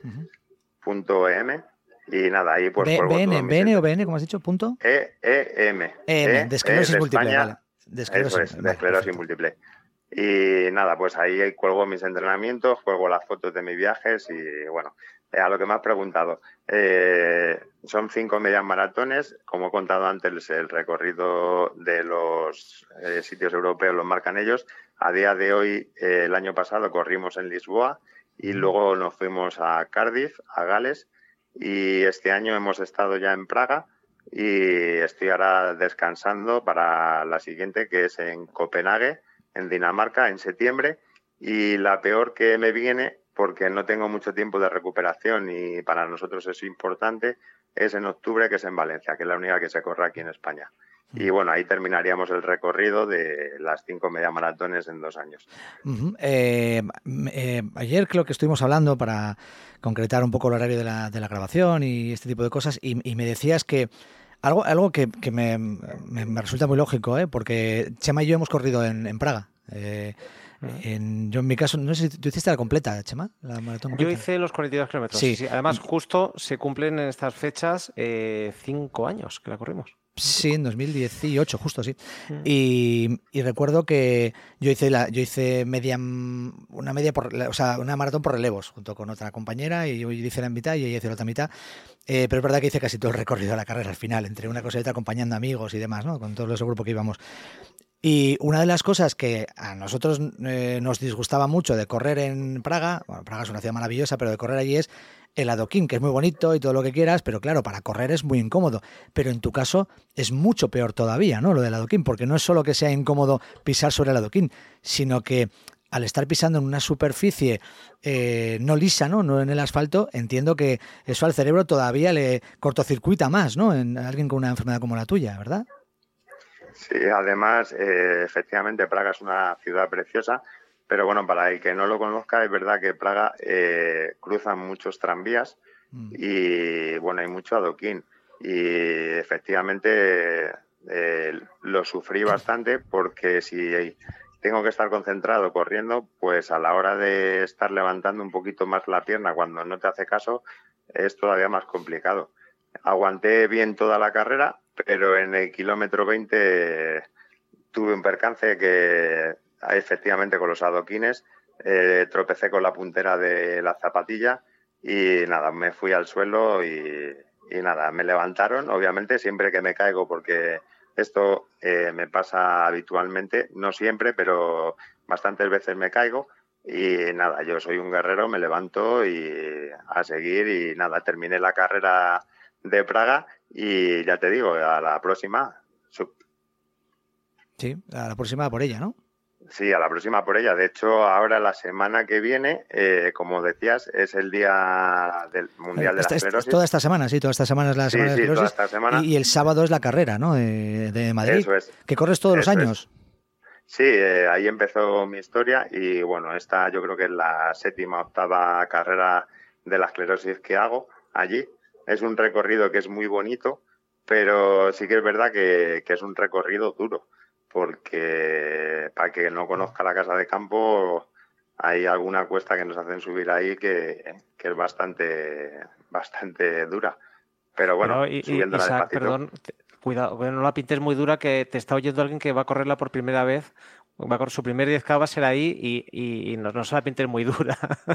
h.em, y nada, ahí pues cuelgo ¿BN o BN, como has dicho? ¿Punto? EM. De esclerosis múltiple, España, vale. De esclerosis, de esclerosis múltiple. Y nada, pues ahí cuelgo mis entrenamientos, cuelgo las fotos de mis viajes y bueno, a lo que me has preguntado. Son 5 medias maratones, como he contado antes, el recorrido de los sitios europeos los marcan ellos. A día de hoy, el año pasado corrimos en Lisboa y luego nos fuimos a Cardiff, a Gales, y este año hemos estado ya en Praga y estoy ahora descansando para la siguiente, que es en Copenhague, en Dinamarca, en septiembre, y la peor que me viene, porque no tengo mucho tiempo de recuperación y para nosotros es importante, es en octubre, que es en Valencia, que es la única que se corre aquí en España. Y bueno, ahí terminaríamos el recorrido de las 5 media maratones en 2 años. Ayer creo que estuvimos hablando para concretar un poco el horario de la grabación y este tipo de cosas, y me decías que algo que me resulta muy lógico, porque Chema y yo hemos corrido en Praga. Yo en mi caso, no sé si tú hiciste la completa, Chema, la maratón completa. Yo hice los 42 kilómetros. Sí. Sí. Además, justo se cumplen en estas fechas 5 años que la corrimos. Sí, en 2018, justo, sí. Y recuerdo que yo hice una maratón por relevos junto con otra compañera, y yo hice la mitad y ella hizo la otra mitad. Pero es verdad que hice casi todo el recorrido de la carrera al final, entre una cosa y otra, acompañando amigos y demás, ¿no? Con todo ese grupo que íbamos. Y una de las cosas que a nosotros nos disgustaba mucho de correr en Praga, bueno, Praga es una ciudad maravillosa, pero de correr allí es el adoquín, que es muy bonito y todo lo que quieras, pero claro, para correr es muy incómodo. Pero en tu caso es mucho peor todavía, ¿no? Lo del adoquín, porque no es solo que sea incómodo pisar sobre el adoquín, sino que al estar pisando en una superficie no lisa, ¿no? En el asfalto, entiendo que eso al cerebro todavía le cortocircuita más, ¿no? En alguien con una enfermedad como la tuya, ¿verdad? Sí, además, efectivamente, Praga es una ciudad preciosa, pero bueno, para el que no lo conozca, es verdad que Praga cruzan muchos tranvías y bueno, hay mucho adoquín. Y efectivamente lo sufrí bastante porque si tengo que estar concentrado corriendo, pues a la hora de estar levantando un poquito más la pierna cuando no te hace caso, es todavía más complicado. Aguanté bien toda la carrera, pero en el kilómetro 20 tuve un percance que efectivamente con los adoquines tropecé con la puntera de la zapatilla y nada, me fui al suelo y nada, me levantaron, obviamente siempre que me caigo, porque esto me pasa habitualmente, no siempre, pero bastantes veces me caigo y nada, yo soy un guerrero, me levanto y a seguir y nada, terminé la carrera de Praga y ya te digo, a la próxima. Sí, a la próxima por ella, ¿no? Sí, a la próxima por ella. De hecho, ahora la semana que viene, como decías, es el día del Mundial de la Esclerosis. Toda esta semana, sí, toda esta semana es la semana de la esclerosis. Toda esta semana. Y el sábado es la carrera, ¿no? De Madrid. Eso es. Que corres todos los años. Sí, ahí empezó mi historia y bueno, esta yo creo que es la 7ª, 8ª carrera de la esclerosis que hago allí. Es un recorrido que es muy bonito, pero sí que es verdad que es un recorrido duro, porque para que no conozca la casa de campo hay alguna cuesta que nos hacen subir ahí que es bastante dura. Pero bueno, subiéndola Isaac, despacito. perdón, cuidado, no la pintes muy dura, que te está oyendo alguien que va a correrla por primera vez. Va a correr su primer 10K, va a ser ahí y no se la pintes muy dura.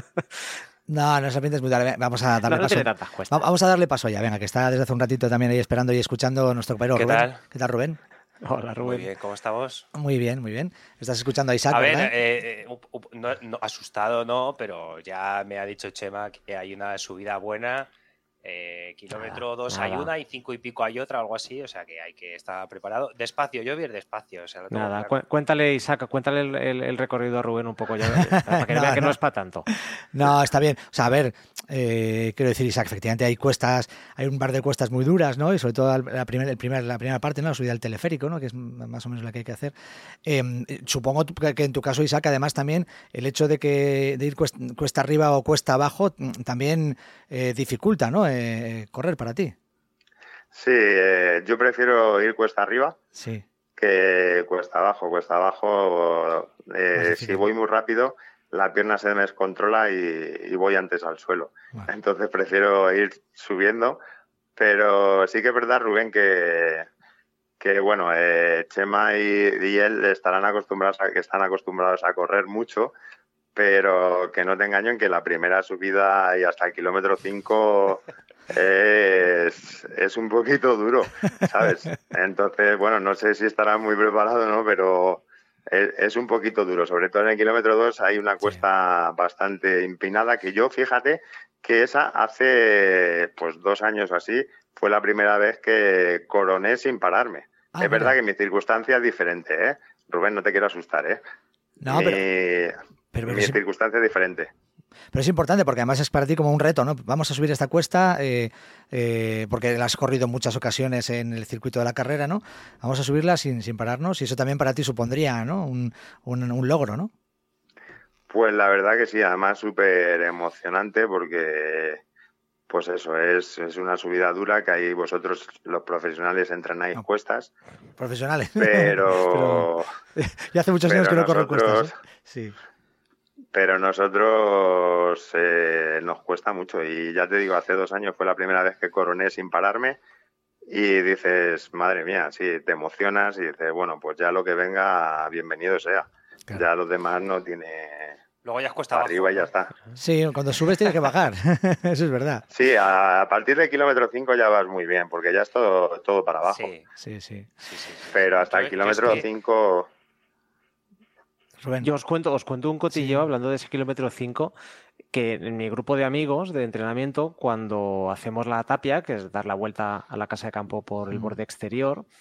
No se la pintes muy dura. Vamos a darle paso. Tiene tantas cuestas. Vamos a darle paso ya, venga, que está desde hace un ratito también ahí esperando y escuchando nuestro compañero Rubén. Tal? ¿Qué tal, Rubén? Hola, Rubén. Muy bien, ¿cómo estamos? Muy bien, muy bien. Estás escuchando a Isaac, A ¿verdad? ver, no, asustado no, pero ya me ha dicho Chema que hay una subida buena. Kilómetro 2 hay una y 5 y pico hay otra, algo así, o sea que hay que estar preparado. Despacio, yo voy a ir despacio. O sea, lo tengo Nada, claro. cuéntale, Isaac, cuéntale el recorrido a Rubén un poco ya, para que vea que no es para tanto. No, está bien. O sea, a ver, quiero decir, Isaac, efectivamente hay cuestas, hay un par de cuestas muy duras, ¿no? Y sobre todo la primera parte, ¿no? La subida al teleférico, ¿no? Que es más o menos la que hay que hacer. Supongo que en tu caso, Isaac, además también el hecho de ir cuesta arriba o cuesta abajo también dificulta, ¿no? Correr para ti. Sí, yo prefiero ir cuesta arriba que cuesta abajo. Cuesta abajo, si voy muy rápido, la pierna se me descontrola y voy antes al suelo. Bueno. Entonces prefiero ir subiendo, pero sí que es verdad, Rubén, que bueno, Chema y él están acostumbrados a correr mucho, pero que no te engaño en que la primera subida y hasta el kilómetro 5 es un poquito duro, ¿sabes? Entonces, bueno, no sé si estará muy preparado, ¿no? Pero es un poquito duro. Sobre todo en el kilómetro 2 hay una cuesta bastante empinada que yo, fíjate, que esa hace pues 2 años o así, fue la primera vez que coroné sin pararme. Es verdad que mi circunstancia es diferente, ¿eh? Rubén, no te quiero asustar, ¿eh? No, pero mi circunstancia es diferente. Pero es importante porque además es para ti como un reto, ¿no? Vamos a subir esta cuesta porque la has corrido en muchas ocasiones en el circuito de la carrera, ¿no? Vamos a subirla sin pararnos y eso también para ti supondría, ¿no? Un logro, ¿no? Pues la verdad que sí, además súper emocionante porque pues eso, es una subida dura que ahí vosotros los profesionales entrenáis cuestas. Profesionales. Pero ya hace muchos años que no corro cuestas, ¿eh? Sí. Pero nosotros nos cuesta mucho y ya te digo, hace 2 años fue la primera vez que coroné sin pararme y dices, madre mía, sí, te emocionas y dices, bueno, pues ya lo que venga, bienvenido sea. Claro. Ya los demás no tiene... Luego ya es cuesta abajo. Arriba y ya está. Sí, cuando subes tienes que bajar, eso es verdad. Sí, a partir del kilómetro 5 ya vas muy bien, porque ya es todo para abajo. Sí. Pero hasta el kilómetro 5... Yo os cuento un cotilleo hablando de ese kilómetro 5, que en mi grupo de amigos de entrenamiento, cuando hacemos la tapia, que es dar la vuelta a la casa de campo por el borde exterior,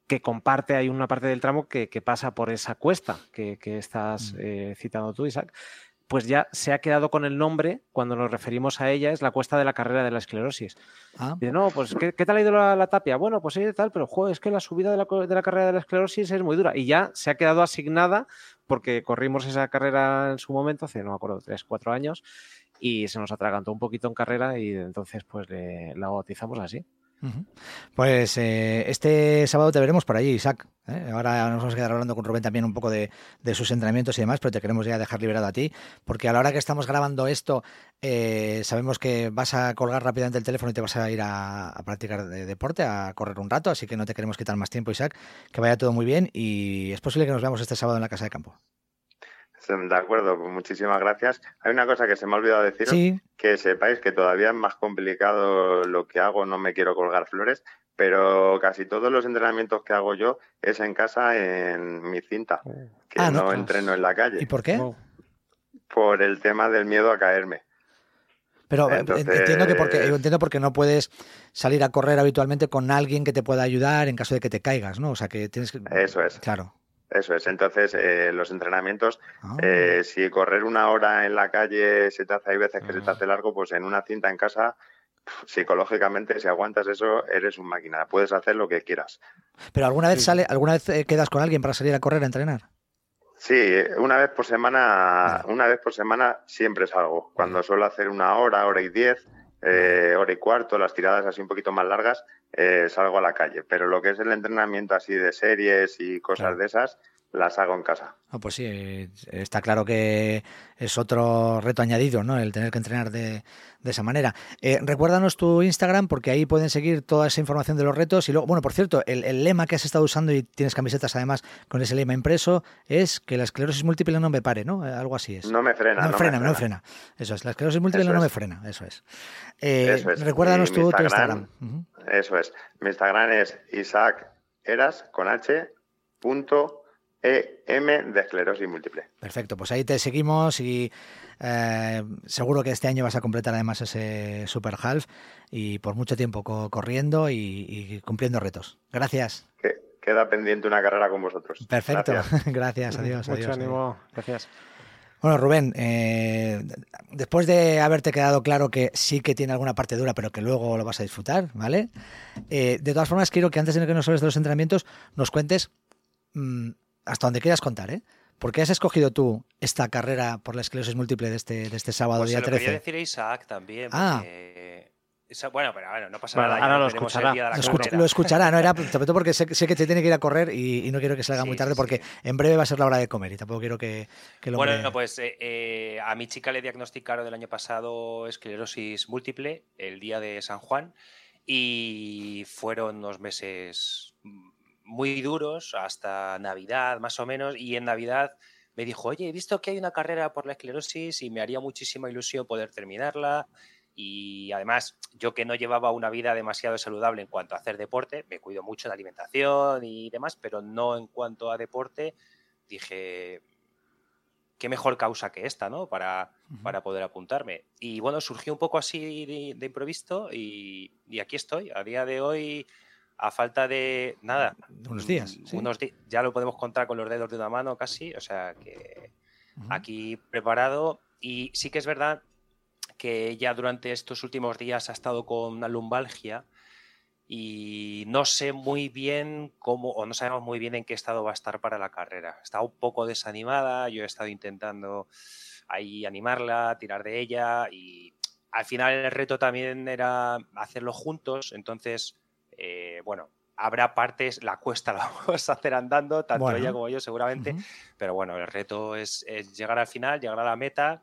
que comparte, hay una parte del tramo que pasa por esa cuesta que estás citando tú, Isaac, pues ya se ha quedado con el nombre, cuando nos referimos a ella, es la cuesta de la carrera de la esclerosis. Dice, no, pues ¿qué tal ha ido la tapia? Bueno, pues tal, pero joder, es que la subida de la carrera de la esclerosis es muy dura. Y ya se ha quedado asignada, porque corrimos esa carrera en su momento, hace, no me acuerdo, 3-4 años, y se nos atragantó un poquito en carrera y entonces pues la bautizamos así. Pues este sábado te veremos por allí, Isaac. Ahora nos vamos a quedar hablando con Rubén también un poco de sus entrenamientos y demás, pero te queremos ya dejar liberado a ti, porque a la hora que estamos grabando esto sabemos que vas a colgar rápidamente el teléfono y te vas a ir a practicar deporte, a correr un rato, así que no te queremos quitar más tiempo, Isaac. Que vaya todo muy bien y es posible que nos veamos este sábado en la Casa de Campo. De acuerdo, pues muchísimas gracias. Hay una cosa que se me ha olvidado deciros, que sepáis que todavía es más complicado lo que hago, no me quiero colgar flores, pero casi todos los entrenamientos que hago yo es en casa, en mi cinta, que no entreno en la calle. ¿Y por qué? Por el tema del miedo a caerme. Pero entiendo porque no puedes salir a correr habitualmente con alguien que te pueda ayudar en caso de que te caigas, ¿no? O sea, que tienes que... Eso es. Claro. Eso es, entonces los entrenamientos, si correr 1 hora en la calle hay veces que se te hace largo, pues en una cinta en casa, psicológicamente, si aguantas eso, eres un máquina, puedes hacer lo que quieras. ¿Pero alguna vez quedas con alguien para salir a correr, a entrenar? Sí, una vez por semana siempre salgo, cuando suelo hacer 1 hora, 1:10, 1:15, las tiradas así un poquito más largas, salgo a la calle, pero lo que es el entrenamiento así de series y cosas de esas, las hago en casa. Pues sí, está claro que es otro reto añadido, ¿no? El tener que entrenar de esa manera. Recuérdanos tu Instagram, porque ahí pueden seguir toda esa información de los retos. Y luego, bueno, por cierto, el lema que has estado usando, y tienes camisetas además con ese lema impreso, es que la esclerosis múltiple no me pare, ¿no? Algo así es. No me frena. No me frena. Eso es, la esclerosis múltiple no me frena, eso es. Recuérdanos tu Instagram. Eso es. Mi Instagram es Isaac Eras, con H, .em de esclerosis múltiple. Perfecto, pues ahí te seguimos y seguro que este año vas a completar además ese Super Half y por mucho tiempo corriendo y cumpliendo retos. Gracias. Queda pendiente una carrera con vosotros. Perfecto, gracias, adiós. Mucho ánimo, gracias. Bueno, Rubén, después de haberte quedado claro que sí que tiene alguna parte dura, pero que luego lo vas a disfrutar, ¿vale? De todas formas, quiero que antes de que nos hables de los entrenamientos, nos cuentes hasta donde quieras contar, ¿eh? ¿Por qué has escogido tú esta carrera por la esclerosis múltiple de este sábado, pues día 13? Quería decir a Isaac también, porque... Bueno, pero bueno, no pasa nada. Ahora lo escuchará. Lo escuchará, ¿no? Era porque sé que te tiene que ir a correr y no quiero que salga muy tarde porque en breve va a ser la hora de comer y tampoco quiero que lo... Bueno, pues a mi chica le diagnosticaron el año pasado esclerosis múltiple el día de San Juan y fueron unos meses muy duros hasta Navidad, más o menos, y en Navidad me dijo, oye, he visto que hay una carrera por la esclerosis y me haría muchísima ilusión poder terminarla. Y además, yo que no llevaba una vida demasiado saludable en cuanto a hacer deporte, me cuido mucho de alimentación y demás, pero no en cuanto a deporte, dije, qué mejor causa que esta, ¿no? Para poder apuntarme. Y bueno, surgió un poco así de improviso y aquí estoy. A día de hoy, a falta de nada, unos días, ya lo podemos contar con los dedos de una mano casi, o sea que aquí preparado. Y sí que es verdad que ya durante estos últimos días ha estado con una lumbalgia y no sé muy bien cómo, o no sabemos muy bien en qué estado va a estar para la carrera. Está un poco desanimada, yo he estado intentando ahí animarla, tirar de ella y al final el reto también era hacerlo juntos, entonces bueno, habrá partes, la cuesta la vamos a hacer andando, tanto ella como yo seguramente, pero bueno, el reto es llegar al final, llegar a la meta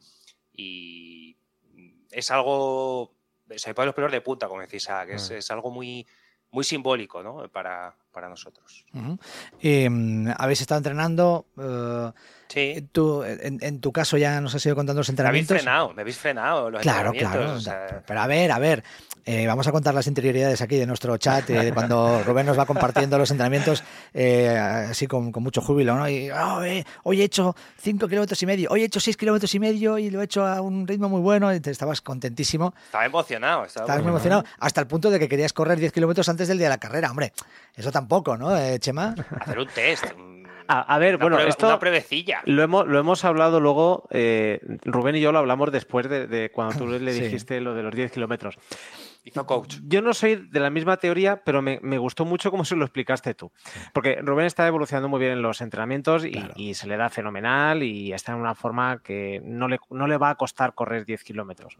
y es algo, se me ponen los pelos de punta, como decís, que es algo muy, muy simbólico, ¿no? para nosotros. ¿Habéis estado entrenando? Sí. ¿Tú, en tu caso ya nos has ido contando los entrenamientos? Me habéis frenado los entrenamientos. Claro. O sea... Pero a ver, vamos a contar las interioridades aquí de nuestro chat, cuando Rubén nos va compartiendo los entrenamientos así con mucho júbilo, ¿no? Y hoy he hecho 5,5 kilómetros, hoy he hecho 6,5 kilómetros y lo he hecho a un ritmo muy bueno y te estabas contentísimo. Estaba emocionado. Estabas muy emocionado hasta el punto de que querías correr 10 kilómetros antes del día de la carrera, hombre. Eso tampoco, ¿no, Chema? Hacer un test. A ver, bueno, esto una pruebecilla. Lo hemos hablado luego, Rubén y yo lo hablamos después de cuando tú le dijiste lo de los 10 kilómetros. Hizo coach. Yo no soy de la misma teoría, pero me gustó mucho cómo se lo explicaste tú. Porque Rubén está evolucionando muy bien en los entrenamientos y se le da fenomenal y está en una forma que no le va a costar correr 10 kilómetros.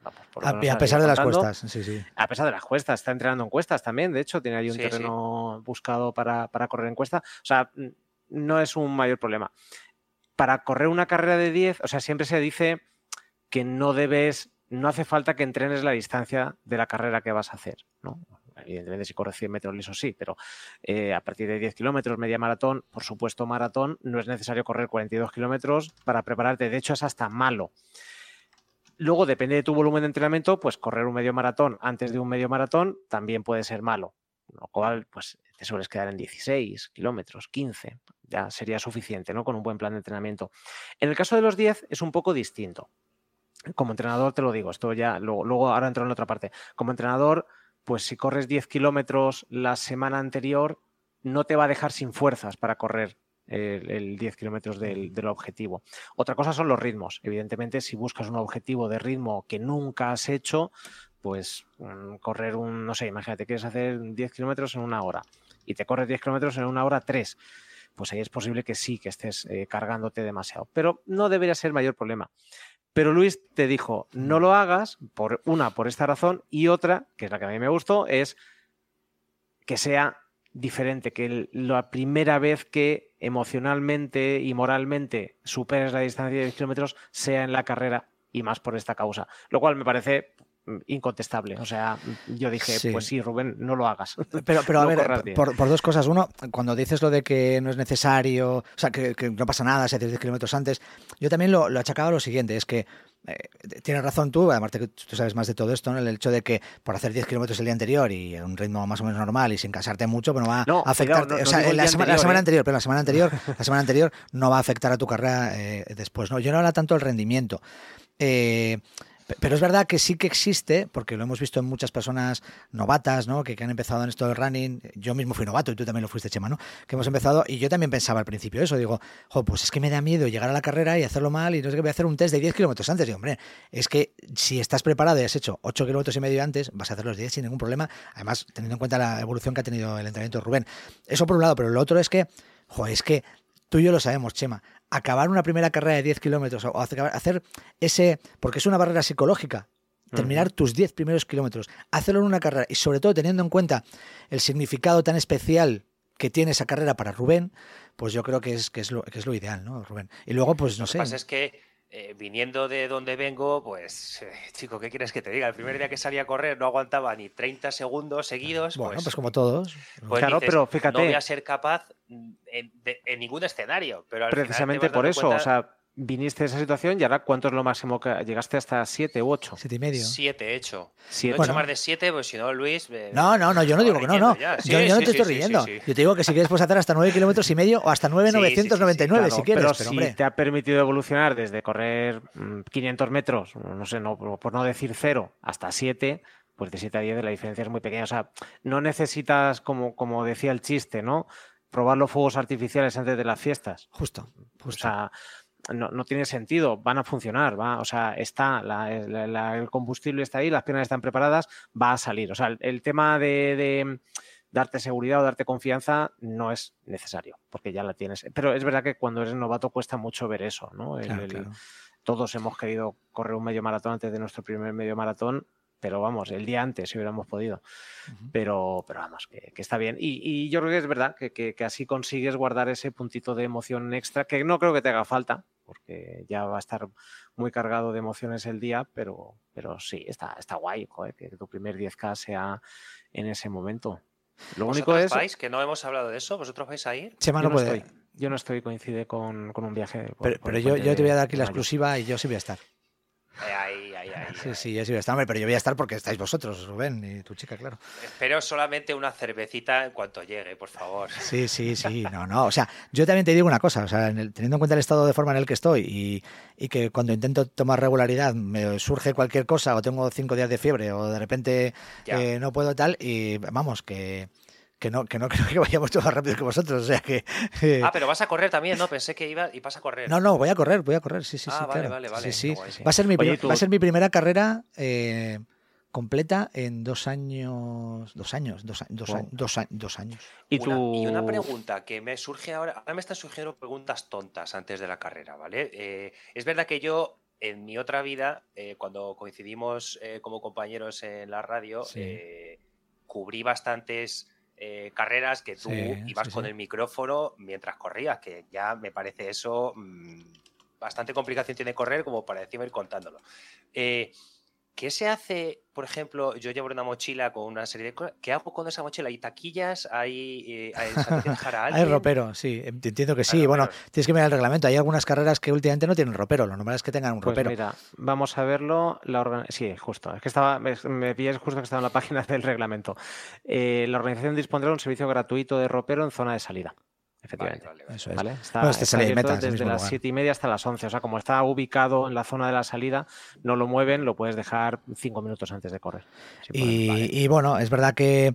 A pesar de las cuestas, sí. A pesar de las cuestas, está entrenando en cuestas también. De hecho, tiene ahí un terreno buscado para correr en cuesta. O sea, no es un mayor problema. Para correr una carrera de 10, o sea, siempre se dice que no hace falta que entrenes la distancia de la carrera que vas a hacer, ¿no? Evidentemente, si corres 100 metros lisos sí, pero a partir de 10 kilómetros, media maratón, por supuesto maratón, no es necesario correr 42 kilómetros para prepararte. De hecho, es hasta malo. Luego, depende de tu volumen de entrenamiento, pues correr un medio maratón antes de un medio maratón también puede ser malo. Lo cual, pues te sueles quedar en 16 kilómetros, 15, ya sería suficiente, ¿no? Con un buen plan de entrenamiento. En el caso de los 10 es un poco distinto. Como entrenador te lo digo, esto ya luego ahora entro en otra parte. Como entrenador, pues si corres 10 kilómetros la semana anterior, no te va a dejar sin fuerzas para correr el 10 kilómetros del objetivo. Otra cosa son los ritmos. Evidentemente, si buscas un objetivo de ritmo que nunca has hecho, pues correr no sé, imagínate, quieres hacer 10 kilómetros en 1 hora y te corres 10 kilómetros en 1 hora 3, pues ahí es posible que sí, que estés cargándote demasiado. Pero no debería ser mayor problema. Pero Luis te dijo, no lo hagas, por esta razón, y otra, que es la que a mí me gustó, es que sea diferente, que la primera vez que emocionalmente y moralmente superes la distancia de 10 kilómetros sea en la carrera y más por esta causa. Lo cual me parece incontestable. O sea, yo dije, pues sí, Rubén, no lo hagas. Pero a ver, por dos cosas. Uno, cuando dices lo de que no es necesario, o sea, que no pasa nada si haces 10 kilómetros antes, yo también lo achacaba a lo siguiente, es que tienes razón tú, además que tú sabes más de todo esto, ¿no? El hecho de que por hacer 10 kilómetros el día anterior y a un ritmo más o menos normal y sin cansarte mucho, pues no va a afectarte. La semana anterior no va a afectar a tu carrera después, ¿no? Yo no hablo tanto del rendimiento. Pero es verdad que sí que existe, porque lo hemos visto en muchas personas novatas, ¿no? Que han empezado en esto del running. Yo mismo fui novato y tú también lo fuiste, Chema, ¿no? Que hemos empezado y yo también pensaba al principio eso. Digo, pues es que me da miedo llegar a la carrera y hacerlo mal y no sé qué, voy a hacer un test de 10 kilómetros antes. Digo, hombre, es que si estás preparado y has hecho 8 kilómetros y medio antes, vas a hacer los 10 sin ningún problema. Además, teniendo en cuenta la evolución que ha tenido el entrenamiento de Rubén. Eso por un lado, pero lo otro es que, es que tú y yo lo sabemos, Chema. Acabar una primera carrera de 10 kilómetros o hacer ese, porque es una barrera psicológica, terminar tus 10 primeros kilómetros, hacerlo en una carrera y sobre todo teniendo en cuenta el significado tan especial que tiene esa carrera para Rubén, pues yo creo que es lo ideal, ¿no, Rubén? Y luego, pues no sé. Lo que pasa es que viniendo de donde vengo, pues, chico, ¿qué quieres que te diga? El primer día que salí a correr no aguantaba ni 30 segundos seguidos. Bueno, pues como todos. Pues claro, dices, pero fíjate. No voy a ser capaz en ningún escenario. Pero precisamente por eso, o sea, viniste de esa situación y ahora ¿cuánto es lo máximo que llegaste? Hasta 7 u 8. 7,5. 7 he hecho. No he bueno. hecho más de 7, pues si no, Luis... No, yo no digo que no. Sí, yo no te estoy riendo. Sí. Yo te digo que si quieres puedes hacer hasta 9 kilómetros y medio o hasta 9,999 claro, si quieres. Pero hombre. si te ha permitido evolucionar desde correr 500 metros, no sé, por no decir 0, hasta 7... pues de 7 a 10 la diferencia es muy pequeña. O sea, no necesitas, como decía el chiste, ¿no? Probar los fuegos artificiales antes de las fiestas. Justo. O sea, no tiene sentido, van a funcionar, o sea, está el combustible está ahí, las piernas están preparadas, va a salir. O sea, el tema de darte seguridad o darte confianza no es necesario, porque ya la tienes. Pero es verdad que cuando eres novato cuesta mucho ver eso, ¿no? Claro. Todos hemos querido correr un medio maratón antes de nuestro primer medio maratón, pero vamos, el día antes si hubiéramos podido. Pero vamos, que está bien. Y yo creo que es verdad que así consigues guardar ese puntito de emoción extra, que no creo que te haga falta, porque ya va a estar muy cargado de emociones el día, pero sí, está guay, joder, que tu primer 10K sea en ese momento. Lo único es... vais? Que no hemos hablado de eso, ¿vosotros vais a ir? Chema no puede. Yo no estoy, coincide con un viaje. Pero yo te voy a dar aquí la exclusiva y yo sí voy a estar. Ahí. Sí, yo sí voy a estar, hombre, pero yo voy a estar porque estáis vosotros, Rubén, y tu chica, claro. Espero solamente una cervecita en cuanto llegue, por favor. Sí, no. O sea, yo también te digo una cosa, o sea, teniendo en cuenta el estado de forma en el que estoy y que cuando intento tomar regularidad me surge cualquier cosa o tengo 5 días de fiebre o de repente no puedo tal y vamos, que que no creo que vaya mucho más rápido que vosotros, o sea que... pero vas a correr también, ¿no? Pensé que ibas y vas a correr. No, voy a correr, sí, vale, claro. vale. Sí. Va a ser mi primera carrera completa en 2 años. 2 años. Y una pregunta que me surge ahora me están surgiendo preguntas tontas antes de la carrera, ¿vale? Es verdad que yo, en mi otra vida, cuando coincidimos como compañeros en la radio, cubrí bastantes carreras que tú ibas con el micrófono mientras corrías, que ya me parece eso bastante complicación tiene correr como para encima ir contándolo. ¿Qué se hace, por ejemplo, yo llevo una mochila con una serie de cosas? ¿Qué hago con esa mochila? ¿Hay taquillas? ¿Hay que dejar a alguien? Hay ropero, sí, entiendo que sí. Bueno, tienes que mirar el reglamento. Hay algunas carreras que últimamente no tienen ropero. Lo normal es que tengan un ropero. Mira, vamos a verlo. Sí, justo. Es que me pillas justo que estaba en la página del reglamento. La organización dispondrá de un servicio gratuito de ropero en zona de salida. Efectivamente. Vale. Eso es. ¿Vale? Está abierto desde las 7:30 hasta las 11. O sea, como está ubicado en la zona de la salida, no lo mueven, lo puedes dejar 5 minutos antes de correr. Y bueno, es verdad que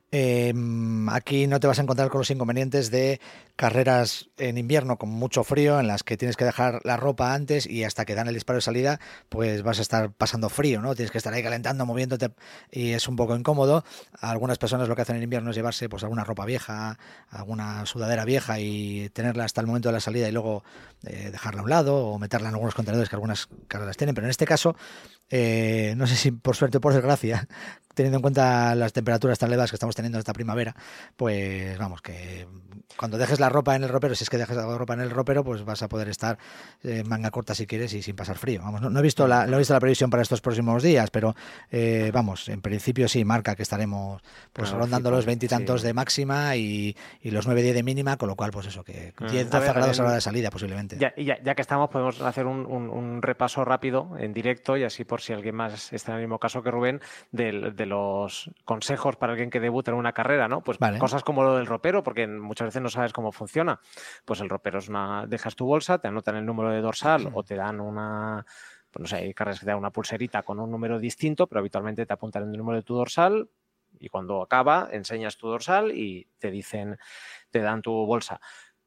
aquí no te vas a encontrar con los inconvenientes de carreras en invierno con mucho frío, en las que tienes que dejar la ropa antes y hasta que dan el disparo de salida, pues vas a estar pasando frío, ¿no? Tienes que estar ahí calentando, moviéndote y es un poco incómodo. Algunas personas lo que hacen en invierno es llevarse pues alguna ropa vieja, alguna sudadera vieja y tenerla hasta el momento de la salida y luego dejarla a un lado o meterla en algunos contenedores que algunas carreras tienen. Pero en este caso, no sé si por suerte o por desgracia, teniendo en cuenta las temperaturas tan elevadas que estamos teniendo esta primavera, pues vamos, que cuando dejes la ropa en el ropero, si es que dejes la ropa en el ropero, pues vas a poder estar manga corta si quieres y sin pasar frío. Vamos, no he visto la previsión para estos próximos días, pero vamos, en principio sí marca que estaremos pues rondando los 20 y tantos de máxima y los 9-10 de mínima, con lo cual pues eso, que 10-12 grados a la hora de salida posiblemente. Ya que estamos, podemos hacer un repaso rápido en directo y así por si alguien más está en el mismo caso que Rubén, de los consejos para alguien que debuta en una carrera, ¿no? Pues cosas como lo del ropero, porque muchas veces no sabes cómo funciona. Pues el ropero es dejas tu bolsa, te anotan el número de dorsal o te dan una... Pues no sé, hay carreras que te dan una pulserita con un número distinto, pero habitualmente te apuntan el número de tu dorsal y cuando acaba enseñas tu dorsal y te dan tu bolsa.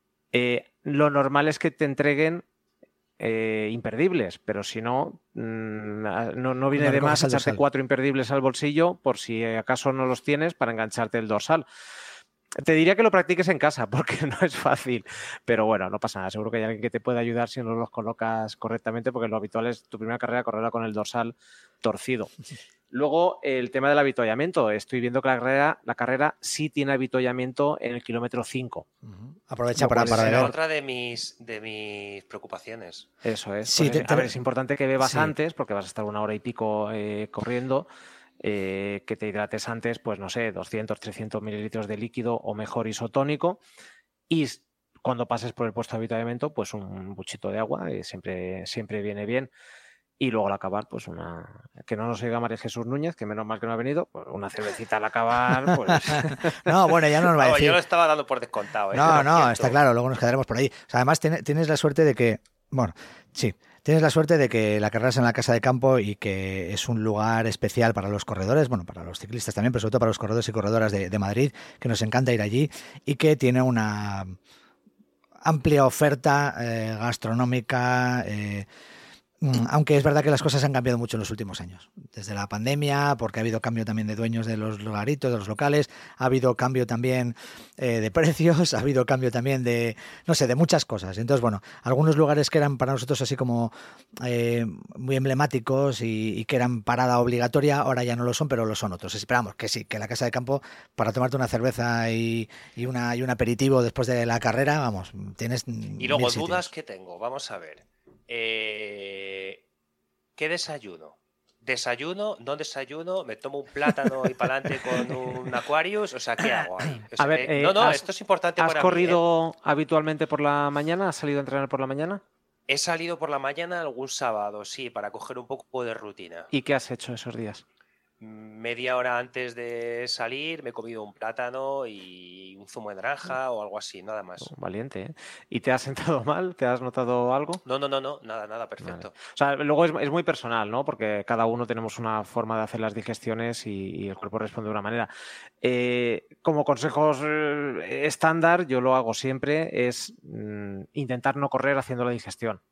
Lo normal es que te entreguen imperdibles, pero si no viene de más echarte 4 imperdibles al bolsillo por si acaso no los tienes para engancharte el dorsal. Te diría que lo practiques en casa porque no es fácil, pero bueno, no pasa nada, seguro que hay alguien que te puede ayudar si no los colocas correctamente, porque lo habitual es tu primera carrera correrla con el dorsal torcido. Luego, el tema del avituallamiento. Estoy viendo que la carrera sí tiene avituallamiento en el kilómetro 5. Aprovecha para ver. Otra de mis preocupaciones. Eso es. Sí, pues, es importante que bebas antes, porque vas a estar 1 hora y pico corriendo. Que te hidrates antes, pues no sé, 200, 300 mililitros de líquido o mejor isotónico. Y cuando pases por el puesto de avituallamiento, pues un buchito de agua, siempre viene bien. Y luego al acabar, pues que no nos oiga María Jesús Núñez, que menos mal que no ha venido, pues una cervecita al acabar, pues... No, bueno, ya no nos va a decir. Yo lo estaba dando por descontado. No, está claro, luego nos quedaremos por ahí. O sea, además tienes la suerte de que, bueno, sí, tienes la suerte de que la carrera es en la Casa de Campo y que es un lugar especial para los corredores, bueno, para los ciclistas también, pero sobre todo para los corredores y corredoras de Madrid, que nos encanta ir allí y que tiene una amplia oferta gastronómica, aunque es verdad que las cosas han cambiado mucho en los últimos años. Desde la pandemia, porque ha habido cambio también de dueños de los lugaritos, de los locales, ha habido cambio también de precios, ha habido cambio también de, no sé, de muchas cosas. Entonces, bueno, algunos lugares que eran para nosotros así como muy emblemáticos y que eran parada obligatoria, ahora ya no lo son, pero lo son otros. Esperamos que sí, que la Casa de Campo, para tomarte una cerveza y un aperitivo después de la carrera, vamos, tienes... Y luego dudas que tengo, vamos a ver. ¿Qué desayuno? ¿Desayuno? ¿No desayuno? ¿Me tomo un plátano y para adelante con un Aquarius? O sea, ¿qué hago ahí? O sea, a ver, esto es importante para mí. ¿Has corrido habitualmente por la mañana? ¿Has salido a entrenar por la mañana? He salido por la mañana algún sábado, sí, para coger un poco de rutina. ¿Y qué has hecho esos días? media hora antes de salir me he comido un plátano y un zumo de naranja o algo así, nada más. Valiente, ¿eh? ¿Y te has sentado mal? ¿Te has notado algo? No, nada, perfecto. Vale. O sea, luego es muy personal, ¿no? Porque cada uno tenemos una forma de hacer las digestiones y el cuerpo responde de una manera. Como consejos estándar, yo lo hago siempre, es intentar no correr haciendo la digestión.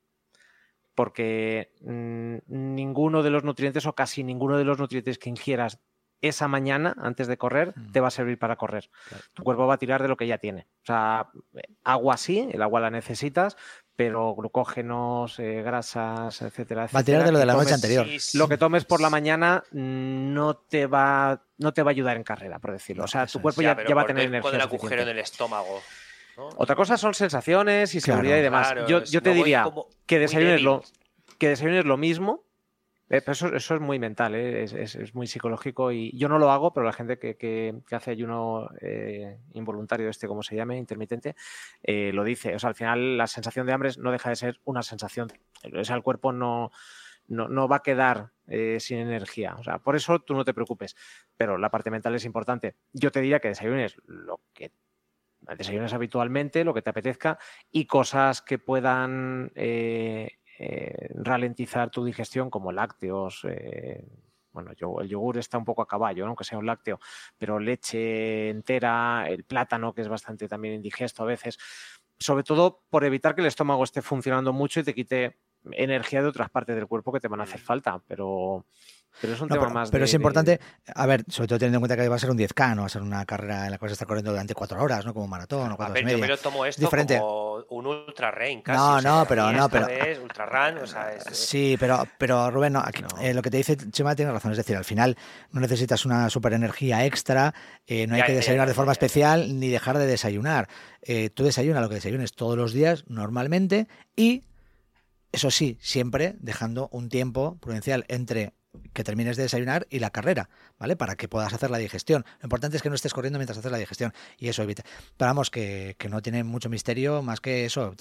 Porque ninguno de los nutrientes o casi ninguno de los nutrientes que ingieras esa mañana antes de correr te va a servir para correr. Claro. Tu cuerpo va a tirar de lo que ya tiene. O sea, agua sí, el agua la necesitas, pero glucógenos, grasas, etcétera. Va a tirar de lo de la noche anterior. Lo que tomes por la mañana no te va a ayudar en carrera, por decirlo. O sea, tu cuerpo ya va a tener energía. Con el agujero en el estómago. ¿No? Otra cosa son sensaciones y seguridad y demás. Claro, yo te diría que desayunes lo mismo, pero eso es muy mental, es muy psicológico y yo no lo hago, pero la gente que hace ayuno involuntario, como se llame, intermitente, lo dice. O sea, al final la sensación de hambre no deja de ser una sensación. O sea, el cuerpo no va a quedar sin energía. O sea, por eso tú no te preocupes. Pero la parte mental es importante. Yo te diría que desayunes habitualmente, lo que te apetezca, y cosas que puedan ralentizar tu digestión, como lácteos. Bueno, el yogur está un poco a caballo, ¿no? Aunque sea un lácteo, pero leche entera, el plátano, que es bastante también indigesto a veces, sobre todo por evitar que el estómago esté funcionando mucho y te quite energía de otras partes del cuerpo que te van a hacer falta, pero es un tema más. Pero es importante, a ver, sobre todo teniendo en cuenta que va a ser un 10K, no va a ser una carrera en la cual se está corriendo durante 4 horas, ¿no? Como un maratón o 4 horas y media. Yo me lo tomo esto diferente. como un ultra run casi. Pero es ultra run, o sea, sí, pero Rubén, aquí, lo que te dice Chema tiene razón, es decir, al final no necesitas una super energía extra, no hay que desayunar de forma especial ni dejar de desayunar. Tú desayunas lo que desayunes todos los días normalmente y eso sí, siempre dejando un tiempo prudencial entre que termines de desayunar y la carrera, ¿vale? Para que puedas hacer la digestión. Lo importante es que no estés corriendo mientras haces la digestión y eso evita. Pero vamos, que no tiene mucho misterio más que eso,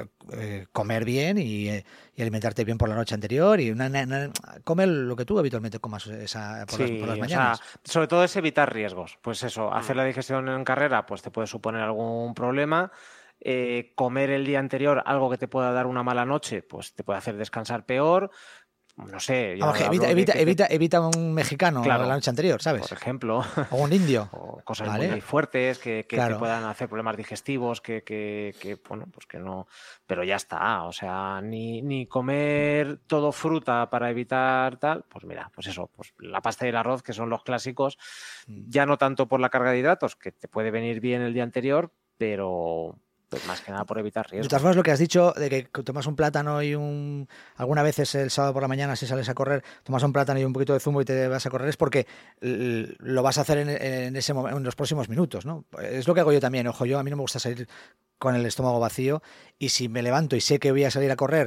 comer bien y alimentarte bien por la noche anterior y comer lo que tú habitualmente comas por las mañanas. O sea, sobre todo es evitar riesgos. Pues eso, hacer la digestión en carrera pues te puede suponer algún problema. Comer el día anterior algo que te pueda dar una mala noche, pues te puede hacer descansar peor. No sé. Evita un mexicano la noche anterior, ¿sabes? Por ejemplo. O un indio. O cosas muy fuertes que te puedan hacer problemas digestivos, bueno, pues que no. Pero ya está. O sea, ni comer todo fruta para evitar tal. Pues mira, pues eso, pues la pasta y el arroz, que son los clásicos, ya no tanto por la carga de hidratos, que te puede venir bien el día anterior, pero más que nada por evitar riesgos. De todas formas, lo que has dicho de que tomas un plátano y alguna vez el sábado por la mañana, si sales a correr, tomas un plátano y un poquito de zumo y te vas a correr, es porque lo vas a hacer en ese momento, en los próximos minutos, ¿no? Es lo que hago yo también. Ojo, a mí no me gusta salir con el estómago vacío y si me levanto y sé que voy a salir a correr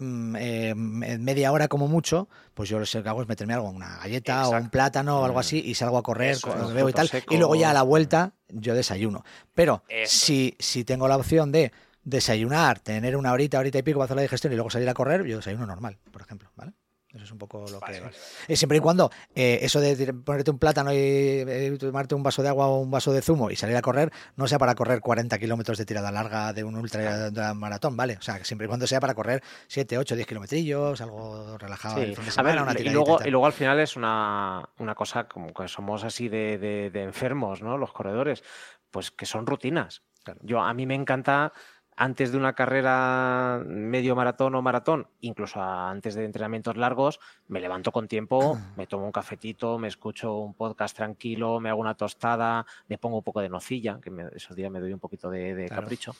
en media hora como mucho, pues yo lo que hago es meterme algo, una galleta o un plátano o algo así y salgo a correr, bebo y tal, y luego ya a la vuelta yo desayuno. Pero si tengo la opción de desayunar, tener una horita y pico para hacer la digestión y luego salir a correr, yo desayuno normal, por ejemplo, ¿vale? Eso es un poco lo que... Vale. Siempre y cuando eso de ponerte un plátano y tomarte un vaso de agua o un vaso de zumo y salir a correr, no sea para correr 40 kilómetros de tirada larga de un ultra maratón, ¿vale? O sea, que siempre y cuando sea para correr 7, 8, 10 kilometrillos, algo relajado. Sí. El fin de semana, y luego al final es una cosa como que somos así de enfermos, ¿no? Los corredores, pues que son rutinas. Claro. A mí me encanta... Antes de una carrera medio maratón o maratón, incluso antes de entrenamientos largos, me levanto con tiempo, me tomo un cafetito, me escucho un podcast tranquilo, me hago una tostada, me pongo un poco de nocilla, que esos días me doy un poquito de capricho.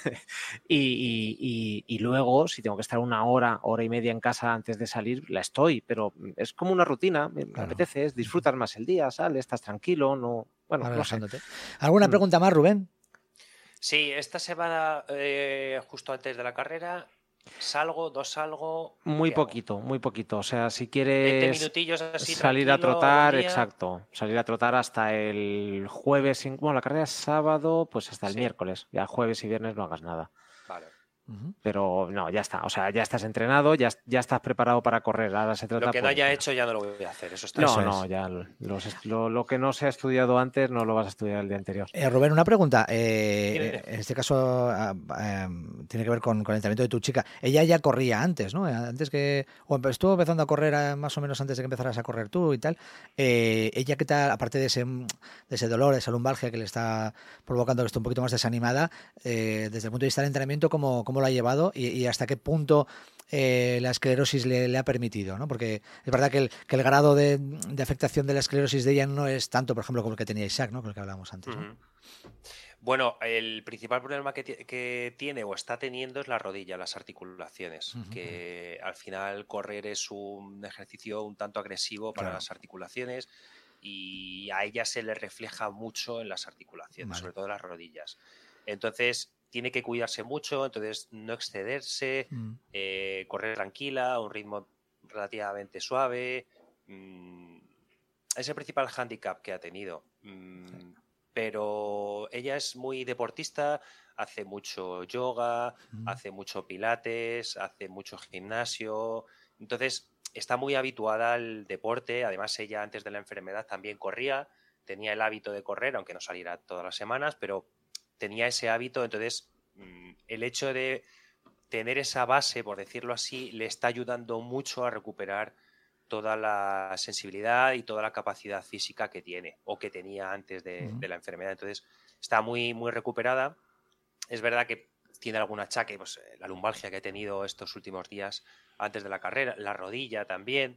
y luego, si tengo que estar una hora y media en casa antes de salir, la estoy, pero es como una rutina, me apetece, disfrutas más el día, sales, estás tranquilo, no sé. ¿Alguna pregunta más, Rubén? Sí, esta semana, justo antes de la carrera, no salgo. Muy poquito. O sea, si quieres 20 minutillos así, salir a trotar, salir a trotar hasta el jueves. Bueno, la carrera es sábado, pues hasta el miércoles. Ya jueves y viernes no hagas nada. Vale. Pero no, ya está. O sea, ya estás entrenado, ya estás preparado para correr. Ahora se trata lo que no haya hecho ya no lo voy a hacer. Eso está. No, ya lo que no se ha estudiado antes no lo vas a estudiar el día anterior. Rubén, una pregunta. En este caso tiene que ver con el entrenamiento de tu chica. Ella ya corría antes, ¿no? Antes que estuvo empezando a correr más o menos antes de que empezaras a correr tú y tal. Ella, ¿qué tal? Aparte de ese dolor, esa lumbalgia que le está provocando que esté un poquito más desanimada, desde el punto de vista del entrenamiento, ¿cómo lo ha llevado y hasta qué punto la esclerosis le ha permitido, ¿no? Porque es verdad que el grado de afectación de la esclerosis de ella no es tanto, por ejemplo, como el que tenía Isaac, ¿no? Con el que hablábamos antes, ¿no? Bueno, el principal problema que tiene o está teniendo es la rodilla, las articulaciones, que al final correr es un ejercicio un tanto agresivo para las articulaciones y a ella se le refleja mucho en las articulaciones, sobre todo en las rodillas. Entonces tiene que cuidarse mucho, entonces no excederse, correr tranquila, a un ritmo relativamente suave. Es el principal hándicap que ha tenido. Pero ella es muy deportista, hace mucho yoga, hace mucho pilates, hace mucho gimnasio. Entonces está muy habituada al deporte. Además, ella antes de la enfermedad también corría, tenía el hábito de correr, aunque no saliera todas las semanas, pero tenía ese hábito. Entonces el hecho de tener esa base, por decirlo así, le está ayudando mucho a recuperar toda la sensibilidad y toda la capacidad física que tiene o que tenía antes de la enfermedad. Entonces está muy, muy recuperada. Es verdad que tiene algún achaque, pues la lumbalgia que ha tenido estos últimos días antes de la carrera, la rodilla también.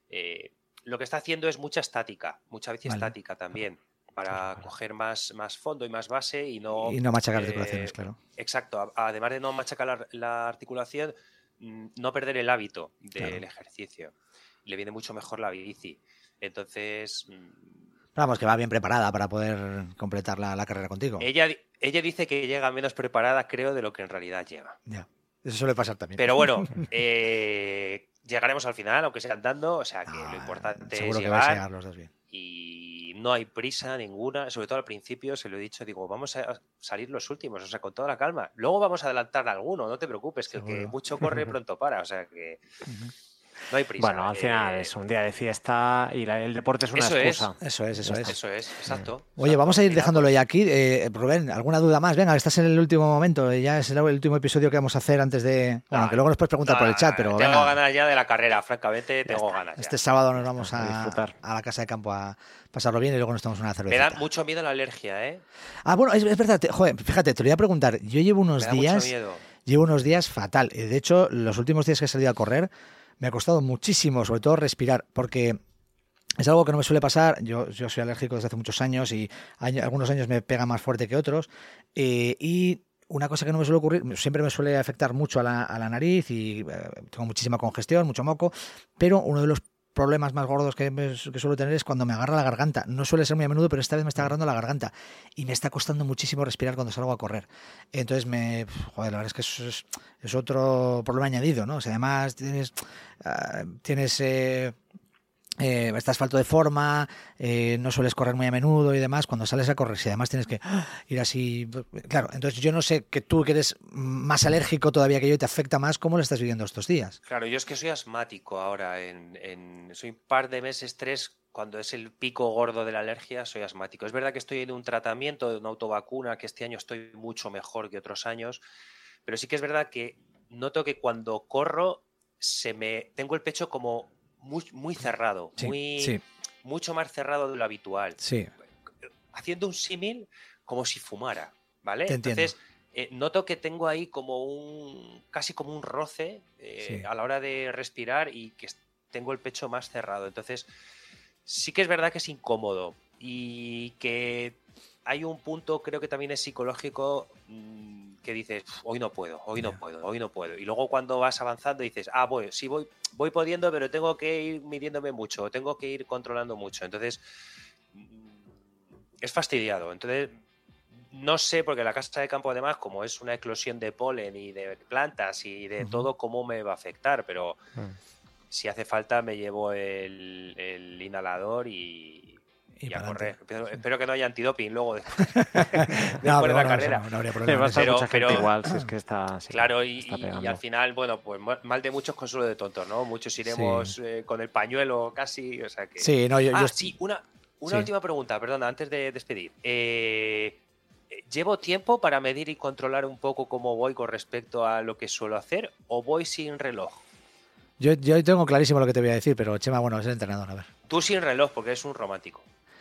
Lo que está haciendo es mucha bici estática también, para coger más fondo y más base y no machacar articulaciones, claro. Exacto. Además de no machacar la articulación, no perder el hábito del ejercicio. Le viene mucho mejor la bici. Entonces... Vamos, que va bien preparada para poder completar la carrera contigo. Ella dice que llega menos preparada, creo, de lo que en realidad llega. Ya, eso suele pasar también. Pero bueno, llegaremos al final, aunque sea andando. O sea, que lo importante seguro es que vais a llegar. llegar los dos bien. Y no hay prisa ninguna. Sobre todo al principio, se lo he dicho, digo, vamos a salir los últimos, o sea, con toda la calma. Luego vamos a adelantar a alguno, no te preocupes, que el que mucho corre pronto para. O sea, que... No hay prisa. Bueno, al final es un día de fiesta y el deporte es una excusa. Eso es, exacto. Oye, vamos a ir dejándolo ya aquí. Rubén, ¿alguna duda más? Venga, estás en el último momento. Ya es el último episodio que vamos a hacer antes de... Bueno, que luego nos puedes preguntar por el chat, pero... Tengo ganas ya de la carrera, francamente, tengo ganas. Este sábado nos vamos a la casa de campo a pasarlo bien y luego nos tomamos una cervecita. Me da mucho miedo la alergia, ¿eh? Ah, bueno, es verdad. Joder, fíjate, te lo voy a preguntar. Yo llevo unos días fatal. De hecho, los últimos días que he salido a correr me ha costado muchísimo, sobre todo respirar, porque es algo que no me suele pasar. Yo soy alérgico desde hace muchos años y algunos años me pega más fuerte que otros. Y una cosa que no me suele ocurrir, siempre me suele afectar mucho a la nariz y tengo muchísima congestión, mucho moco, pero uno de los problemas más gordos que suelo tener es cuando me agarra la garganta. No suele ser muy a menudo, pero esta vez me está agarrando la garganta y me está costando muchísimo respirar cuando salgo a correr. Entonces la verdad es que eso es otro problema añadido, ¿no? O sea, además tienes estás falto de forma, no sueles correr muy a menudo y demás. Cuando sales a correr, si además tienes que ir así, claro, entonces yo no sé, que tú que eres más alérgico todavía que yo y te afecta más, ¿cómo lo estás viviendo estos días? Claro, yo es que soy asmático ahora, soy un par de meses, 3, cuando es el pico gordo de la alergia, soy asmático. Es verdad que estoy en un tratamiento de una autovacuna, que este año estoy mucho mejor que otros años, pero sí que es verdad que noto que cuando corro tengo el pecho como muy cerrado, mucho más cerrado de lo habitual. Sí. Haciendo un símil como si fumara, ¿vale? Te entiendo. Entonces, noto que tengo ahí casi como un roce a la hora de respirar y que tengo el pecho más cerrado. Entonces, sí que es verdad que es incómodo y que hay un punto, creo que también es psicológico, que dices, hoy no puedo. Y luego cuando vas avanzando dices, voy pudiendo, pero tengo que ir midiéndome mucho, tengo que ir controlando mucho. Entonces, es fastidiado. Entonces, no sé, porque la casa de campo además, como es una eclosión de polen y de plantas y de todo, cómo me va a afectar, pero si hace falta me llevo el inhalador y y a correr. Espero que no haya antidoping luego después No, de la carrera. No habría problema. Pero igual, si es que está... Sí, claro, está y al final, bueno, pues mal de muchos consuelo de tontos, ¿no? Muchos iremos con el pañuelo casi, o sea que... Sí, no, sí, una última pregunta, perdona, antes de despedir. ¿Llevo tiempo para medir y controlar un poco cómo voy con respecto a lo que suelo hacer o voy sin reloj? Yo tengo clarísimo lo que te voy a decir, pero Chema, bueno, es el entrenador, a ver. Tú sin reloj, porque eres un romántico.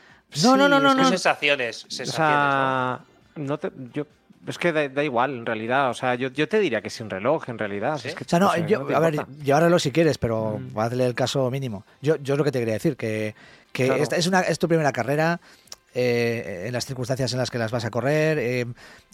No. Sensaciones, o sea, ¿no? Es que da igual, en realidad. O sea, yo te diría que sin reloj, en realidad. ¿Sí? Es que, o sea, no, a ver, llevar reloj si quieres, pero hazle el caso mínimo. Yo es lo que te quería decir, que claro. es tu primera carrera. En las circunstancias en las que las vas a correr,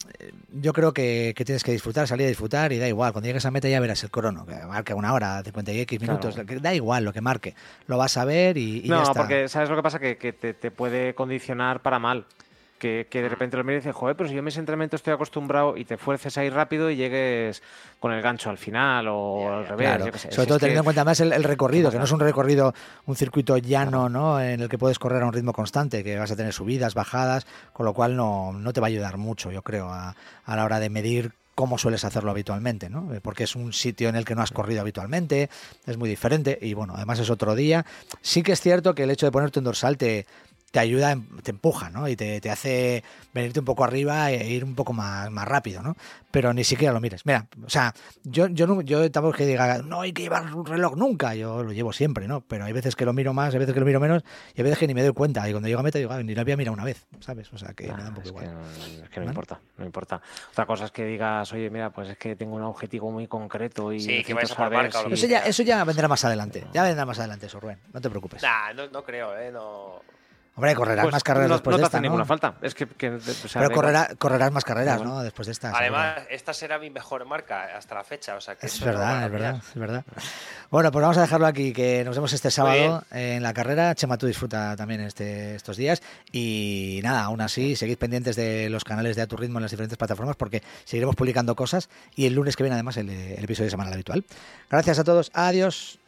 yo creo que tienes que disfrutar, salir a disfrutar y da igual, cuando llegues a meta ya verás el crono, que marque 1 hora, 50 y X minutos, claro. Da igual lo que marque, lo vas a ver y no, ya está. No, porque ¿sabes lo que pasa? Que te puede condicionar para mal. Que de repente lo miras y dices, joder, pero si yo en mis entrenamientos estoy acostumbrado y te fuerces a ir rápido y llegues con el gancho al final o al revés. Claro. Yo qué sé. Sobre todo teniendo en cuenta más el recorrido, que no es un recorrido, un circuito llano, ¿no? En el que puedes correr a un ritmo constante, que vas a tener subidas, bajadas, con lo cual no te va a ayudar mucho, yo creo, a la hora de medir cómo sueles hacerlo habitualmente, ¿no? Porque es un sitio en el que no has corrido habitualmente, es muy diferente y bueno, además es otro día. Sí que es cierto que el hecho de ponerte un dorsal te ayuda, te empuja, ¿no? Y te hace venirte un poco arriba e ir un poco más rápido, ¿no? Pero ni siquiera lo mires. Mira, o sea, yo tampoco es que diga, no hay que llevar un reloj nunca, yo lo llevo siempre, ¿no? Pero hay veces que lo miro más, hay veces que lo miro menos y hay veces que ni me doy cuenta. Y cuando llego a meta digo, ni lo había mirado una vez, ¿sabes? O sea, que me da un poco igual. Es que no importa. Otra cosa es que digas, oye, mira, pues es que tengo un objetivo muy concreto y sí, que vais a por marca. Eso ya vendrá más adelante. Ya vendrá más adelante eso, Rubén. No te preocupes. No creo, no... Hombre, correrás más carreras después de esta, no te hace ninguna falta. Es que o sea, pero correrás más carreras, ¿no? Después de esta. Además, esta será mi mejor marca hasta la fecha. O sea, que es verdad. Bueno, pues vamos a dejarlo aquí, que nos vemos este sábado en la carrera. Chema, tú disfruta también estos días. Y nada, aún así, seguid pendientes de los canales de A Tu Ritmo en las diferentes plataformas, porque seguiremos publicando cosas. Y el lunes que viene, además, el episodio semanal habitual. Gracias a todos. Adiós.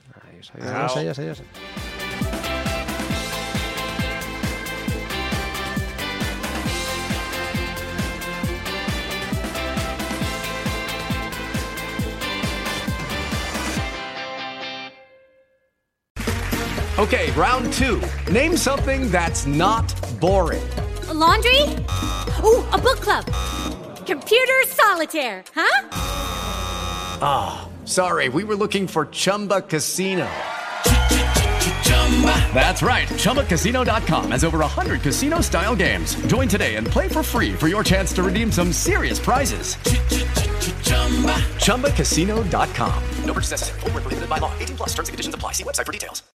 Adiós. Okay, round 2. Name something that's not boring. A laundry? Ooh, a book club. Computer solitaire, huh? Ah, sorry, we were looking for Chumba Casino. That's right, ChumbaCasino.com has over 100 casino-style games. Join today and play for free for your chance to redeem some serious prizes. ChumbaCasino.com. No purchase necessary. Void where prohibited by law. 18+ terms and conditions apply. See website for details.